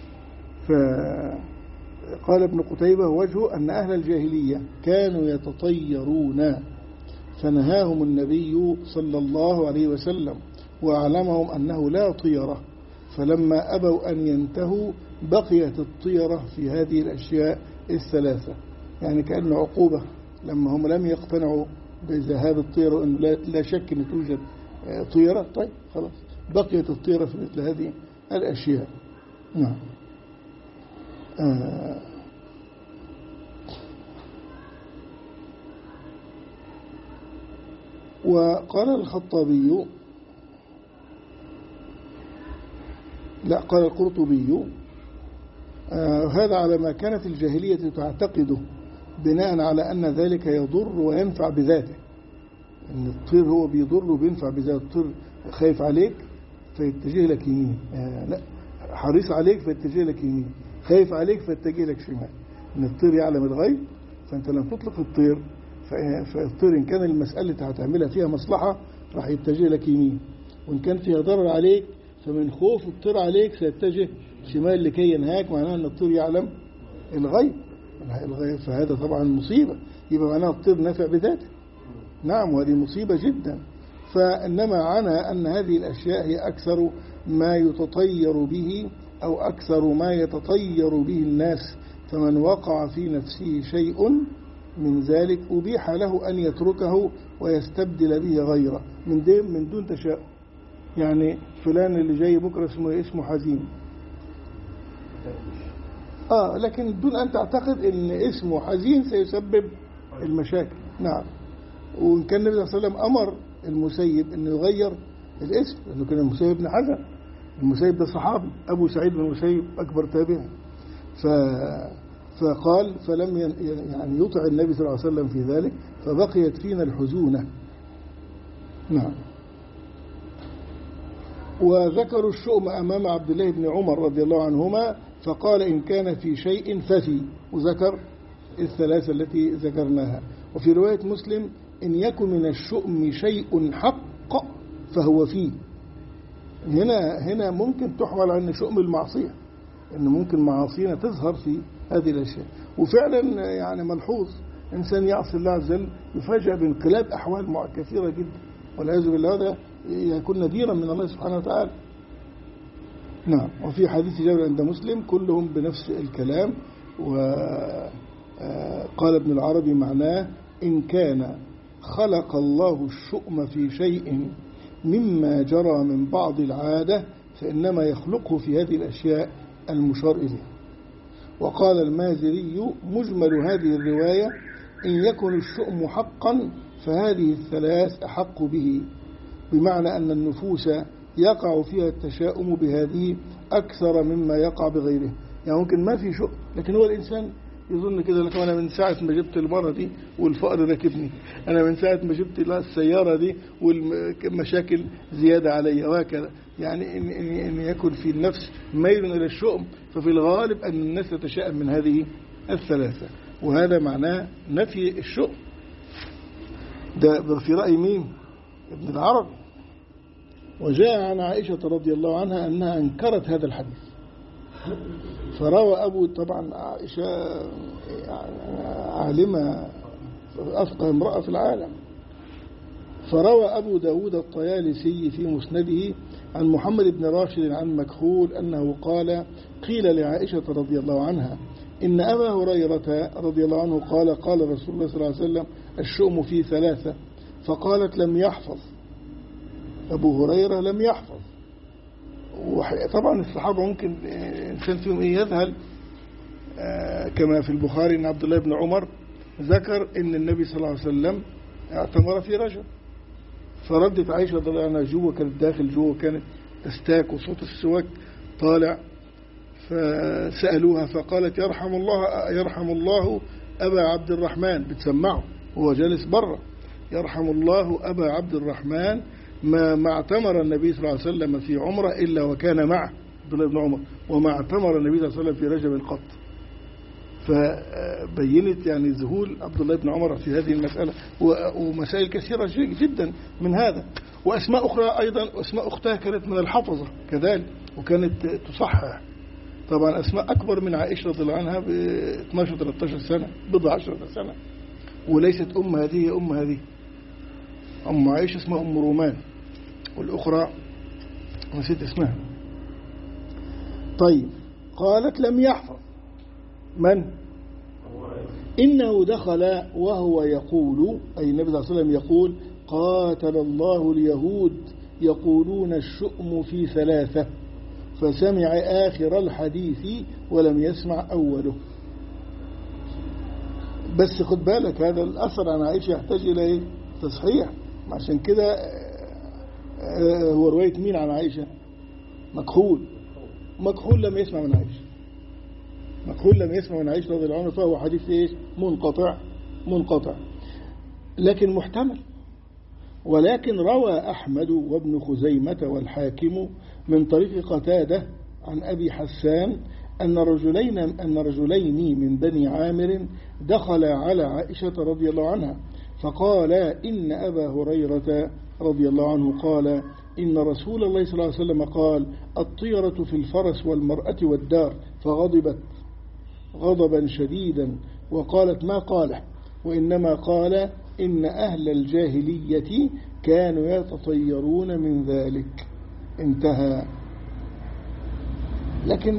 فقال ابن قتيبة وجهه أن أهل الجاهلية كانوا يتطيرون، فنهاهم النبي صلى الله عليه وسلم وأعلمهم أنه لا طيرة، فلما أبوا أن ينتهوا بقيت الطيرة في هذه الأشياء الثلاثة. يعني كأن عقوبة لما هم لم يقتنعوا بذهاب الطيرة وأنه لا شك أن توجد طيرة، طيب خلاص بقيت الطيرة في مثل هذه الأشياء. نعم. آه وقال الخطابي، لا قال القرطبي آه هذا على ما كانت الجاهلية تعتقده، بناء على أن ذلك يضر وينفع بذاته، أن الطير هو بيضر وبينفع بذاته. الطير خايف عليك فيتجه لك يمين، آه لا حريص عليك فيتجه لك يمين، خايف عليك فيتجه لك شمال. أن الطير يعلم الغيب، فأنت لما تطلق الطير فالطير إن كان المسألة اللي هتعملها فيها مصلحة راح يتجه لك يمين، وإن كان فيها ضرر عليك فمن خوف الطير عليك سيتجه شمال لكي ينهاك، معناه أن الطير يعلم الغيب. فهذا طبعا مصيبة، يبقى معناه الطير نافع بذاته. نعم، وهذه مصيبة جدا. فإنما عنى أن هذه الأشياء هي أكثر ما يتطير به أو أكثر ما يتطير به الناس، فمن وقع في نفسه شيء من ذلك أبيح له أن يتركه ويستبدل به غيره من دون من دون تشاؤم. يعني فلان اللي جاي بكرة اسمه اسمه حزين، آه لكن دون أن تعتقد أن اسمه حزين سيسبب المشاكل. نعم. وإن كان النبي صلى الله عليه وسلم أمر المسيب أنه يغير الاسم، لأنه كان المسيب بن حزن، المسيب ده صحابي، أبو سعيد بن المسيب أكبر تابعي، ف فقال فلم يعني يطع النبي صلى الله عليه وسلم في ذلك، فبقيت فينا الحزونة. نعم. وذكروا الشؤم أمام عبد الله بن عمر رضي الله عنهما، فقال إن كان في شيء ففي، وذكر الثلاثة التي ذكرناها. وفي رواية مسلم إن يكن من الشؤم شيء حق فهو فيه. هنا هنا ممكن تحمل عن شؤم المعصية، إن ممكن معاصينا تظهر في هذه الأشياء. وفعلا يعني ملحوظ إنسان يعصي الله عز وجل يفاجأ بانقلاب أحوال كثيرة جدا، والعياذ بالله هذا يكون نذيرا من الله سبحانه وتعالى. نعم. وفي حديث جابر عند مسلم كلهم بنفس الكلام. وقال ابن العربي معناه إن كان خلق الله الشؤم في شيء مما جرى من بعض العادة فإنما يخلقه في هذه الأشياء المشار إليه. وقال المازري مجمل هذه الرواية إن يكن الشؤم حقا فهذه الثلاث أحق به، بمعنى أن النفوس يقع فيها التشاؤم بهذه أكثر مما يقع بغيره. يعني ممكن ما في شؤم لكن هو الإنسان يظن كده، لك أنا من ساعة ما جبت المرة دي والفقر ركبني، أنا من ساعة ما جبت السيارة دي والمشاكل زيادة علي، وهكذا. يعني إن, إن, إن يكون في النفس ميل إلى الشؤم، ففي الغالب أن الناس تتشائم من هذه الثلاثة، وهذا معناه نفي الشؤم. ده في رأي مين؟ ابن العربي. وجاء عن عائشة رضي الله عنها أنها أنكرت هذا الحديث، فروى أبو طبعا عائشة عالمة أفقه امرأة في العالم، فروى أبو داود الطيالسي في مسنده عن محمد بن راشد عن مكحول أنه قال قيل لعائشة رضي الله عنها إن أبا هريرة رضي الله عنه قال قال رسول الله صلى الله عليه وسلم الشؤم في ثلاثة، فقالت لم يحفظ. أبو هريرة لم يحفظ. طبعا الصحابة ممكن إنسان فيهم يذهل، كما في البخاري أن عبد الله بن عمر ذكر أن النبي صلى الله عليه وسلم اعتمر في رجب، فردت عائشة رضي الله عنها جوه، كانت داخل جوه كانت تستاك وصوت السواك طالع، فسألوها فقالت يرحم الله يرحم الله أبا عبد الرحمن، بتسمعه وهو جالس برا، يرحم الله أبا عبد الرحمن ما ما اعتمر النبي صلى الله عليه وسلم في عمره إلا وكان معه عبد الله بن عمر، وما اعتمر النبي صلى الله عليه وسلم في رجب قط. فبينت يعني ذهول عبد الله بن عمر في هذه المسألة، ومسائل كثيرة جدا من هذا. وأسماء أخرى أيضا، أسماء أختها كانت من الحفظة كذلك وكانت تصحح. طبعا أسماء أكبر من عائشة رضي الله عنها ب اثناشر ثلاثة عشر سنة، بضع عشرة سنة، وليست أم هذه أم هذه. أم عائشة اسمها أم رومان، والأخرى نسيت اسمها. طيب قالت لم يحفظ من؟ إنه دخل وهو يقول، أي النبي صلى الله عليه وسلم يقول قاتل الله اليهود يقولون الشؤم في ثلاثة، فسمع آخر الحديث ولم يسمع أوله. بس خد بالك هذا الأثر عن عائشة يحتاج إلى تصحيح، عشان كده هو رواية مين عن عائشة؟ مكحول. مكحول لم يسمع من عائشة، مكحول لم يسمع من عائشة رضي الله عنها، فهو حديث إيش؟ منقطع منقطع لكن محتمل. ولكن روى أحمد وابن خزيمة والحاكم من طريق قتادة عن أبي حسان أن رجلين أن رجلين من بني عامر دخل على عائشة رضي الله عنها فقال إن أبا هريرة رضي الله عنه قال إن رسول الله صلى الله عليه وسلم قال الطيرة في الفرس والمرأة والدار، فغضبت غضبا شديدا وقالت ما قاله، وإنما قال إن أهل الجاهلية كانوا يتطيرون من ذلك. انتهى. لكن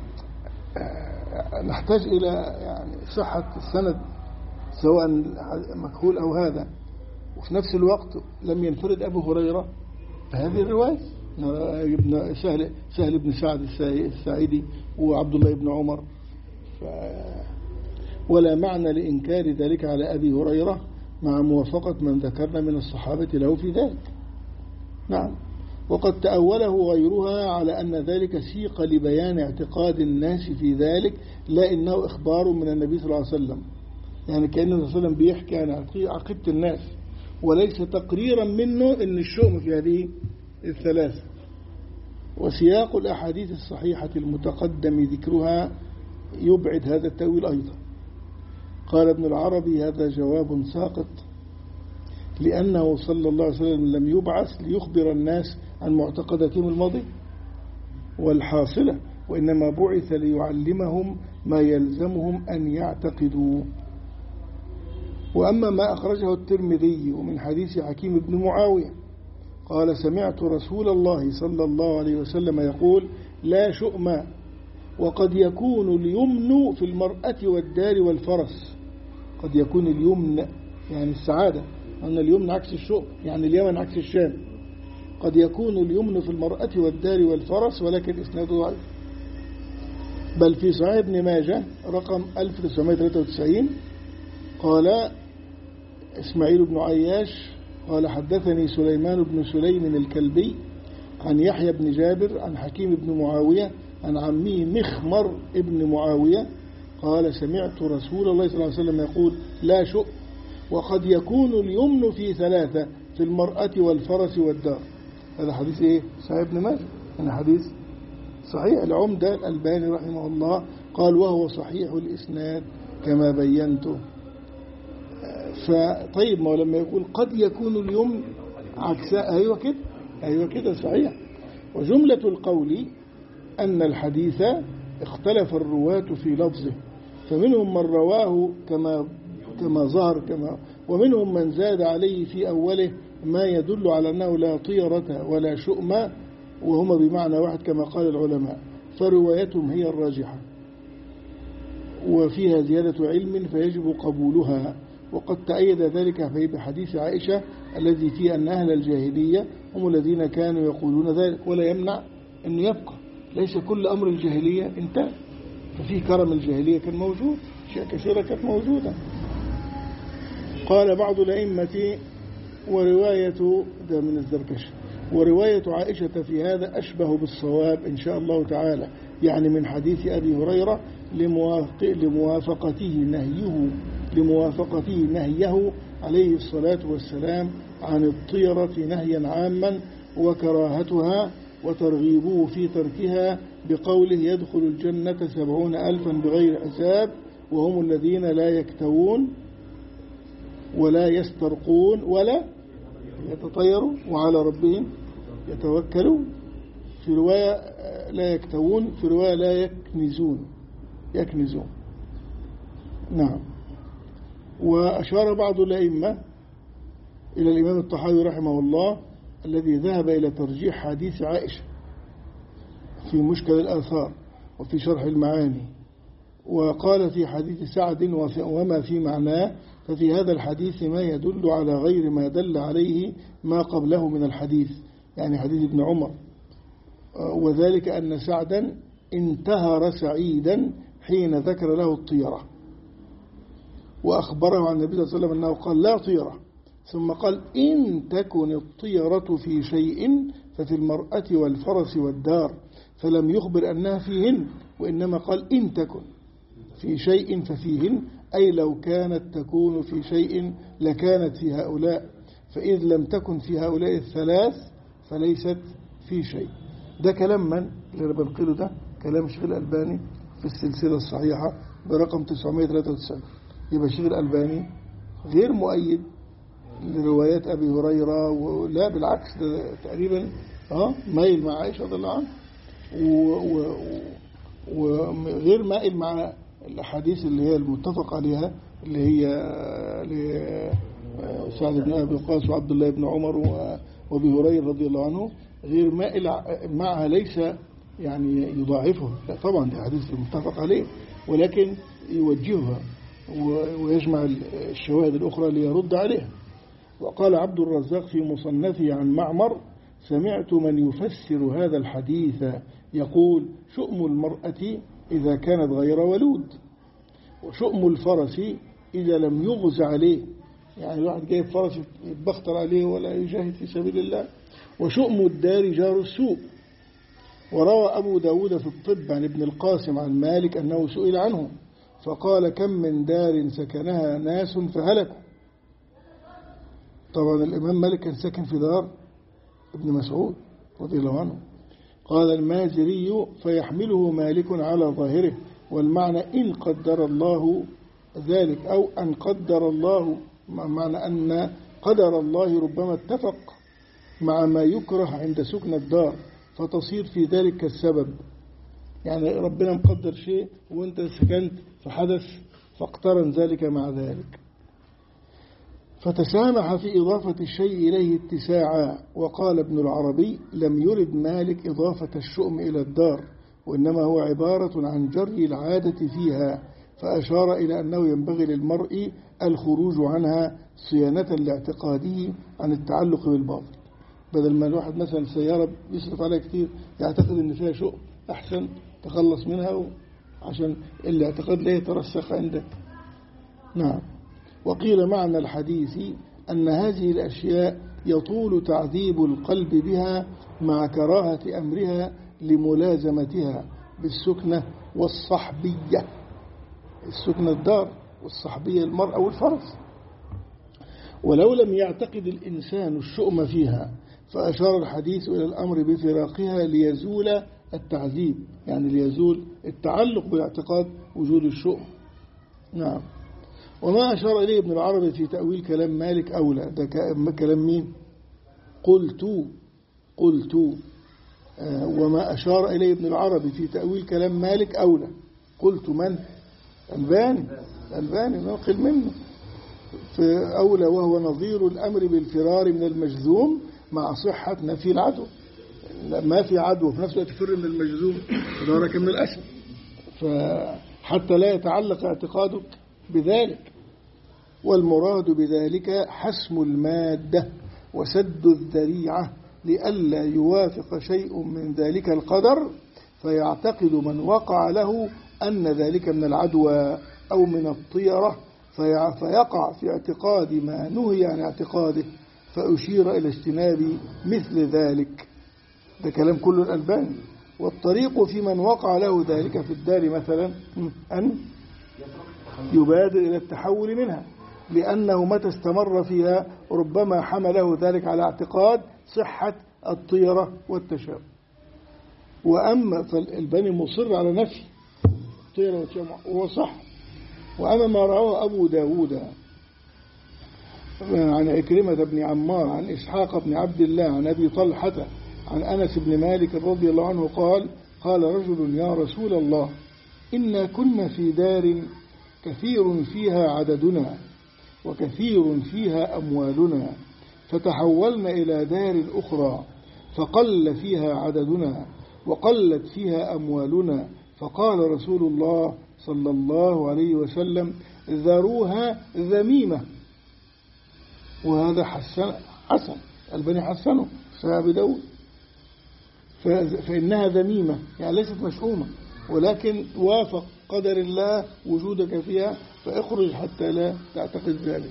نحتاج إلى يعني صحة السند سواء مكحول أو هذا، وفي نفس الوقت لم ينفرد أبو هريرة هذه الرواية، ابن سهل سهل بن سعد الساعدي وعبد الله بن عمر، ف ولا معنى لإنكار ذلك على أبي هريرة مع موافقة من ذكرنا من الصحابة له في ذلك. نعم. وقد تأوله غيرها على أن ذلك سيق لبيان اعتقاد الناس في ذلك، لا إنه إخبار من النبي صلى الله عليه وسلم، يعني كأن النبي صلى الله عليه وسلم بيحكي عن عقيدة الناس وليس تقريرا منه إن الشؤم في هذه الثلاثة. وسياق الأحاديث الصحيحة المتقدم ذكرها يبعد هذا التأويل أيضا. قال ابن العربي هذا جواب ساقط لأنه صلى الله عليه وسلم لم يبعث ليخبر الناس عن معتقداتهم الماضية والحاصلة، وإنما بعث ليعلمهم ما يلزمهم أن يعتقدوا. وأما ما أخرجه الترمذي من حديث حكيم بن معاوية قال سمعت رسول الله صلى الله عليه وسلم يقول لا شؤم، وقد يكون اليمن في المرأة والدار والفرس. قد يكون اليمن يعني السعادة، أن اليمن عكس الشؤم، يعني اليمن عكس الشام. قد يكون اليمن في المرأة والدار والفرس، ولكن إسناده ضعيف. بل في صحيح ابن ماجه رقم ألف وتسعمائة وثلاثة وتسعين قال إسماعيل بن عياش قال حدثني سليمان بن سليم الكلبي عن يحيى بن جابر عن حكيم بن معاوية عن عمه مخمر ابن معاوية قال سمعت رسول الله صلى الله عليه وسلم يقول لا شؤم، وقد يكون اليمن في ثلاثة في المرأة والفرس والدار. هذا حديث إيه؟ صحيح ابن ماجه، هذا حديث صحيح. العمدة الألباني رحمه الله قال وهو صحيح الإسناد كما بينته. فطيب ما لما يقول قد يكون اليمن عكس، أيوة كده، أيوة كده صحيح. وجملة القول أن الحديث اختلف الرواة في لفظه، فمنهم من رواه كما كما ظهر كما ومنهم من زاد عليه في أوله ما يدل على أنه لا طيرة ولا شؤم، وهما بمعنى واحد كما قال العلماء، فروايتهم هي الراجحة وفيها زيادة علم فيجب قبولها. وقد تأيد ذلك في حديث عائشة الذي فيه أن أهل الجاهلية هم الذين كانوا يقولون ذلك، ولا يمنع أن يبقى، ليس كل أمر الجاهلية انتهى، ففي كرم الجاهلية كان موجود، أشياء كثيرة كانت موجودة. قال بعض الأئمة ورواية ده من الزركشي ورواية عائشة في هذا أشبه بالصواب إن شاء الله تعالى، يعني من حديث أبي هريرة لموافقته نهيه لموافقته نهيه عليه الصلاة والسلام عن الطيرة نهيا عاما وكراهتها وترغيبه في تركها بقوله يدخل الجنة سبعون ألفا بغير حساب وهم الذين لا يكتوون ولا يسترقون ولا يتطيروا وعلى ربهم يتوكلوا. في رواية لا يكتوون، في رواية لا يكنزون يكنزون نعم. وأشار بعض الأئمة إلى الإمام الطحاوي رحمه الله الذي ذهب إلى ترجيح حديث عائشة في مشكل الآثار وفي شرح المعاني، وقال في حديث سعد وما في معناه، ففي هذا الحديث ما يدل على غير ما دل عليه ما قبله من الحديث، يعني حديث ابن عمر، وذلك أن سعدا انتهر سعيدا حين ذكر له الطيرة وأخبره عن النبي صلى الله عليه وسلم أنه قال لا طيرة، ثم قال إن تكن الطيرة في شيء ففي المرأة والفرس والدار، فلم يخبر أنها فيهن، وإنما قال إن تكن في شيء ففيهن، أي لو كانت تكون في شيء لكانت في هؤلاء، فإذ لم تكن في هؤلاء الثلاث فليست في شيء. ده كلام من اللي بنقله؟ ده كلام الشيخ الألباني في السلسلة الصحيحة برقم تسعمائة وثلاثة وتسعين. يبقى الشيخ الألباني غير مؤيد لروايات أبي هريرة، ولا بالعكس ده تقريبا اه مايل مع عائشة رضي الله عنها، وغير مائل مع الأحاديث اللي هي المتفق عليها اللي هي سعد بن أبي وقاص وعبد الله بن عمر وأبي هريرة رضي الله عنه، غير مائل معها، ليس يعني يضاعفها، لا طبعا دي حديث متفق عليه، ولكن يوجهها ويجمع الشواهد الأخرى ليرد عليها. وقال عبد الرزاق في مصنفه عن معمر سمعت من يفسر هذا الحديث يقول شؤم المرأة إذا كانت غير ولود، وشؤم الفرس إذا لم يغز عليه، يعني الواحد جايب فرس يتبختر عليه ولا يجاهد في سبيل الله، وشؤم الدار جار السوء. وروى أبو داود في الطب عن ابن القاسم عن مالك أنه سئل عنه فقال كم من دار سكنها ناس فهلكوا. طبعا الإمام مالك كان ساكن في دار ابن مسعود رضي الله عنه. قال المازري فيحمله مالك على ظاهره، والمعنى إن قدر الله ذلك، أو أن قدر الله، معنى أن قدر الله ربما اتفق مع ما يكره عند سكن الدار فتصير في ذلك السبب. يعني ربنا مقدر شيء وانت سكنت فحدث فاقترن ذلك مع ذلك، فتسامح في إضافة الشيء إليه اتساعا. وقال ابن العربي: لم يرد مالك إضافة الشؤم إلى الدار، وإنما هو عبارة عن جري العادة فيها، فأشار إلى أنه ينبغي للمرء الخروج عنها صيانة لاعتقاده عن التعلق بالباطل. بدل ما الواحد مثلا سيارة بيصرف عليها كتير يعتقد أن فيها شؤم، أحسن تخلص منها عشان الاعتقاد لا يترسخ عندك. نعم. وقيل معنى الحديث أن هذه الأشياء يطول تعذيب القلب بها مع كراهة أمرها لملازمتها بالسكنة والصحبية. السكنة الدار والصحبية المرأة والفرس. ولو لم يعتقد الإنسان الشؤم فيها فأشار الحديث إلى الأمر بفراقها ليزول التعذيب، يعني ليزول التعلق بالاعتقاد وجود الشؤم. نعم. وما أشار إليه ابن العربي في تأويل كلام مالك أولى. ده كلام مين؟ قلت قلت آه وما أشار إليه ابن العربي في تأويل كلام مالك أولى. قلت من؟ الباني الباني ناقل منه في أولى، وهو نظير الأمر بالفرار من المجذوم مع صحة نفي العدو. ما في عدو في نفس الوقت تفر من المجذوم فدارك من الأسد، فحتى لا يتعلق اعتقادك بذلك. والمراد بذلك حسم المادة وسد الذريعة لئلا يوافق شيء من ذلك القدر فيعتقد من وقع له أن ذلك من العدوى أو من الطيرة فيقع في اعتقاد ما نهي عن اعتقاده، فأشير إلى اجتناب مثل ذلك. ده كلام كله الألباني. والطريق في من وقع له ذلك في الدار مثلا أن يبادر إلى التحول منها، لأنه متى استمر فيها ربما حمله ذلك على اعتقاد صحة الطيرة والتشابه. وأما فالبني مصر على نفي الطيرة والتشابه وهو صح. وأما ما رواه أبو داود عن عكرمة بن عمار عن إسحاق بن عبد الله عن أبي طلحة عن أنس بن مالك رضي الله عنه قال: قال رجل: يا رسول الله، إنا كنا في دار كثير فيها عددنا وكثير فيها أموالنا، فتحولنا إلى دار أخرى فقل فيها عددنا وقلت فيها أموالنا، فقال رسول الله صلى الله عليه وسلم: ذروها ذميمة. وهذا حسن حسن البني حسنه سابي داود، فإنها ذميمة يعني ليست مشؤومة، ولكن وافق قدر الله وجودك فيها فاخرج حتى لا تعتقد ذلك.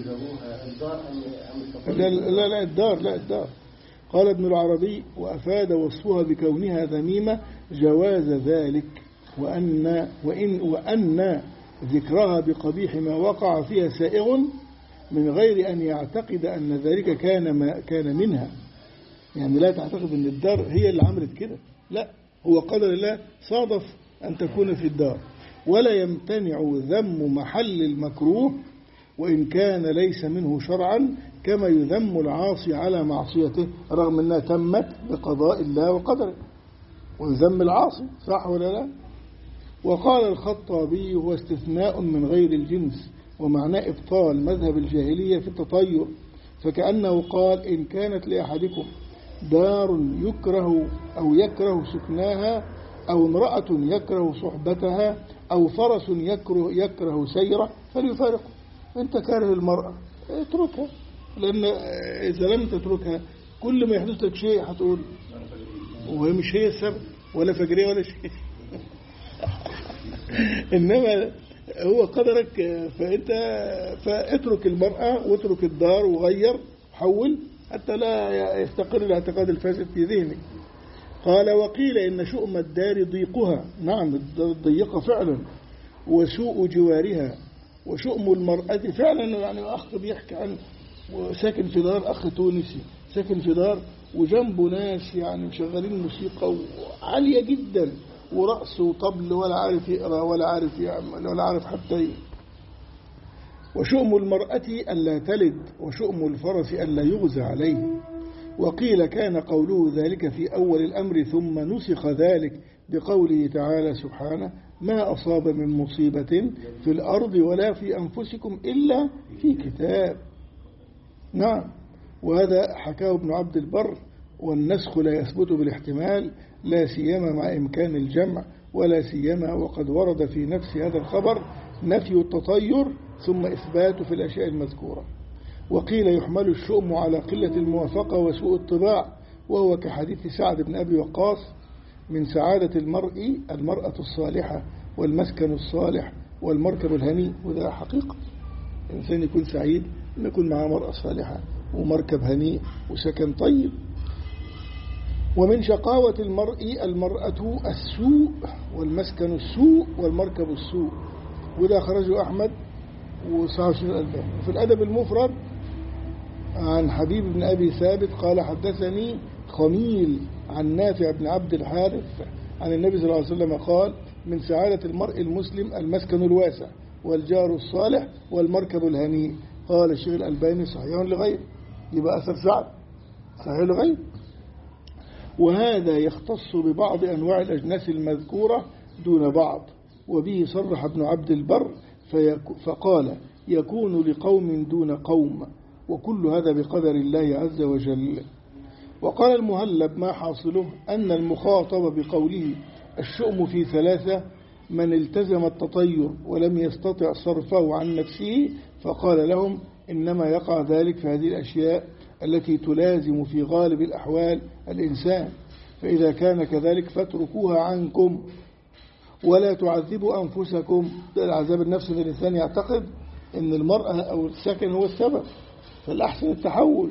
لا لا لا الدار لا الدار. قال ابن العربي: وأفاد وصفها بكونها ذميمة جواز ذلك، وأن وإن وأن ذكرها بقبيح ما وقع فيها سائغ من غير أن يعتقد أن ذلك كان ما كان منها. يعني لا تعتقد أن الدار هي اللي عملت كده، لا، هو قدر الله صادف أن تكون في الدار. ولا يمتنع ذم محل المكروه وإن كان ليس منه شرعا، كما يذم العاصي على معصيته رغم أنها تمت بقضاء الله وقدره، ويذم العاصي، صح ولا لا؟ وقال الخطابي: هو استثناء من غير الجنس، ومعناه إبطال مذهب الجاهلية في التطير، فكأنه قال: إن كانت لأحدكم دار يكره أو يكره سكناها، أو امرأة يكره صحبتها، أو فرس يكره, يكره سيرة، فليفارقه. أنت كاره المرأة اتركها، لأن إذا لم تتركها كل ما يحدث لك شيء هتقول وهي مش هي السبب ولا فجرية ولا شيء إنما هو قدرك، فأنت فاترك المرأة واترك الدار وغير حول حتى لا يستقر الاعتقاد الفاسد في ذهنك. قال: وقيل إن شؤم الدار ضيقها، نعم ضيقة فعلا، وسوء جوارها. وشؤم المرأة فعلا، يعني أخ بيحكي عن ساكن في دار، أخ تونسي ساكن في دار وجنبه ناس يعني مشغلين موسيقى عالية جدا ورقص وطبل، ولا عارف يقرأ ولا عارف يعمل ولا عارف حتى وشؤم المرأة ألا تلد وشؤم الفرس ألا يغزى عليه. وقيل كان قوله ذلك في أول الأمر ثم نسخ ذلك بقوله تعالى سبحانه ما أصاب من مصيبة في الأرض ولا في أنفسكم إلا في كتاب. نعم، وهذا حكاه ابن عبد البر. والنسخ لا يثبت بالاحتمال لا سيما مع إمكان الجمع، ولا سيما وقد ورد في نفس هذا الخبر نفي التطير ثم إثبات في الأشياء المذكورة. وقيل يحمل الشؤم على قلة الموافقة وسوء الطباع، وهو كحديث سعد بن أبي وقاص من سعادة المرء المرأة الصالحة والمسكن الصالح والمركب الهنيء. وده حقيقة الإنسان يكون سعيد أن يكون معه مرأة صالحة ومركب هنيء وسكن طيب. ومن شقاوة المرء المرأة السوء والمسكن السوء والمركب السوء. وده خرجه أحمد وصححه الألباني. في الأدب المفرد عن حبيب بن أبي ثابت قال حدثني خميل عن نافع بن عبد الحارث عن النبي صلى الله عليه وسلم قال من سعادة المرء المسلم المسكن الواسع والجار الصالح والمركب الهنيء. قال الشيخ الألباني صحيح لغير، يبقى أثر سعد صحيح لغير. وهذا يختص ببعض أنواع الأجناس المذكورة دون بعض. وبه صرح ابن عبد البر فقال يكون لقوم دون قوم، وكل هذا بقدر الله عز وجل. وقال المهلب ما حاصله أن المخاطب بقوله الشؤم في ثلاثة من التزم التطير ولم يستطع صرفه عن نفسه، فقال لهم إنما يقع ذلك في هذه الأشياء التي تلازم في غالب الأحوال الإنسان، فإذا كان كذلك فاتركوها عنكم ولا تعذبوا أنفسكم. العذاب النفسي في الإنسان يعتقد أن المرأة أو السكن هو السبب، فالأحسن التحول.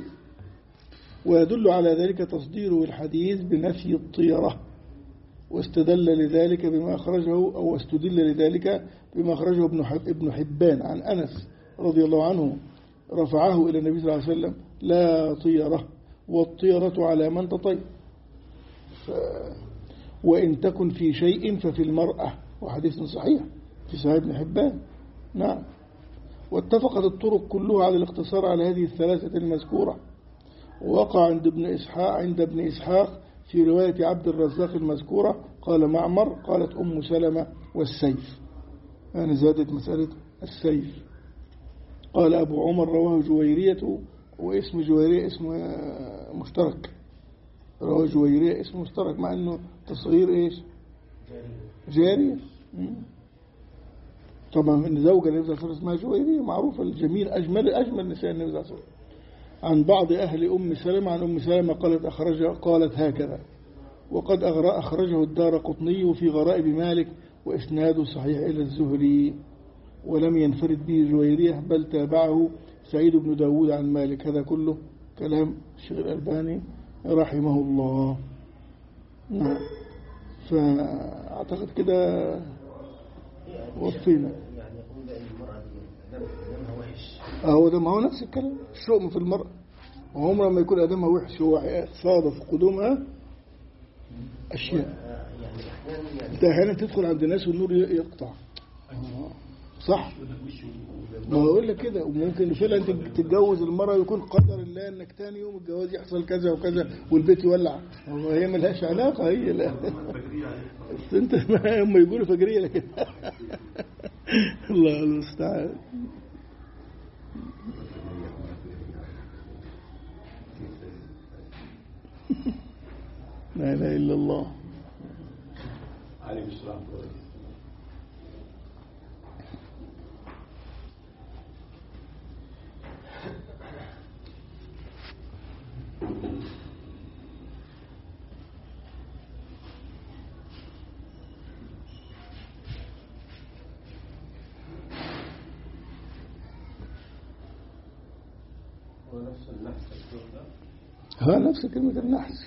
ويدل على ذلك تصديره الحديث بنفي الطيرة، واستدل لذلك بما أخرجه أو استدل لذلك بما أخرجه ابن حبان عن أنس رضي الله عنه رفعه إلى النبي صلى الله عليه وسلم لا طيرة، والطيرة على من تطير ف... وإن تكن في شيء ففي المرأة، وحديث صحيح في صحيح ابن حبان. نعم. واتفقت الطرق كلها على الاقتصار على هذه الثلاثة المذكورة. ووقع عند ابن إسحاق عند ابن إسحاق في رواية عبد الرزاق المذكورة قال معمر قالت أم سلمة والسيف، يعني زادت مسألة السيف. قال أبو عمر رواه جويرية، واسم جويرية اسم مشترك، رواه جويرية اسم مشترك مع أنه تصغير إيش جارية. طبعا إن زوجة النبي صلى الله عليه وسلم اسمها جويرية معروفة الجميل أجمل أجمل نساء النبي صلى الله عليه وسلم. عن بعض أهل أم سلمة عن أم سلمة قالت أخرج قالت هكذا. وقد أخرجه الدار قطني في غرائب مالك وإسناده صحيح إلى الزهري، ولم ينفرد به جويرية بل تابعه سعيد بن داود عن مالك. هذا كله كلام الشيخ الألباني رحمه الله. نعم. فأعتقد كده وفينا. يعني يقول أن المرأة دمها وحش. أهو ده ما هو نفس الكلام الشؤم في المرأة، وعمره ما يكون أدمها وحش هو صادف قدومها أشياء. أنت أحيانا تدخل عند ناس والنور يقطع صح؟ ما أقول لك كده. وممكن فعلا تتجوز المرأة يكون قدر الله أنك تاني يوم الجواز يحصل كذا وكذا والبيت يولع، هي ملهاش علاقة هي لا. بس أنت هم يقولوا فجرية لكن الله المستعان. لا إله إلا الله. عليكم السلام. ونفس النحس السوداء. ها نفس كلمة النحس.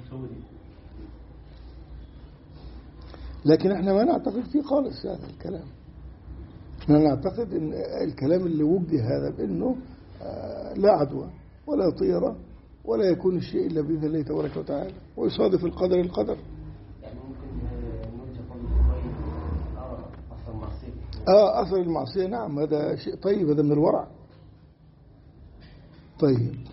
لكن احنا ما نعتقد فيه خالص هذا الكلام. احنا نعتقد ان الكلام اللي وجه هذا بانه لا عدوى ولا طيرة ولا يكون الشيء الا باذن الله تبارك وتعالى، ويصادف القدر القدر. يعني ممكن نرجع قول الخير أرى أصلا معصية آه أثر المعصية، نعم، هذا شيء طيب، هذا من الورع. طيب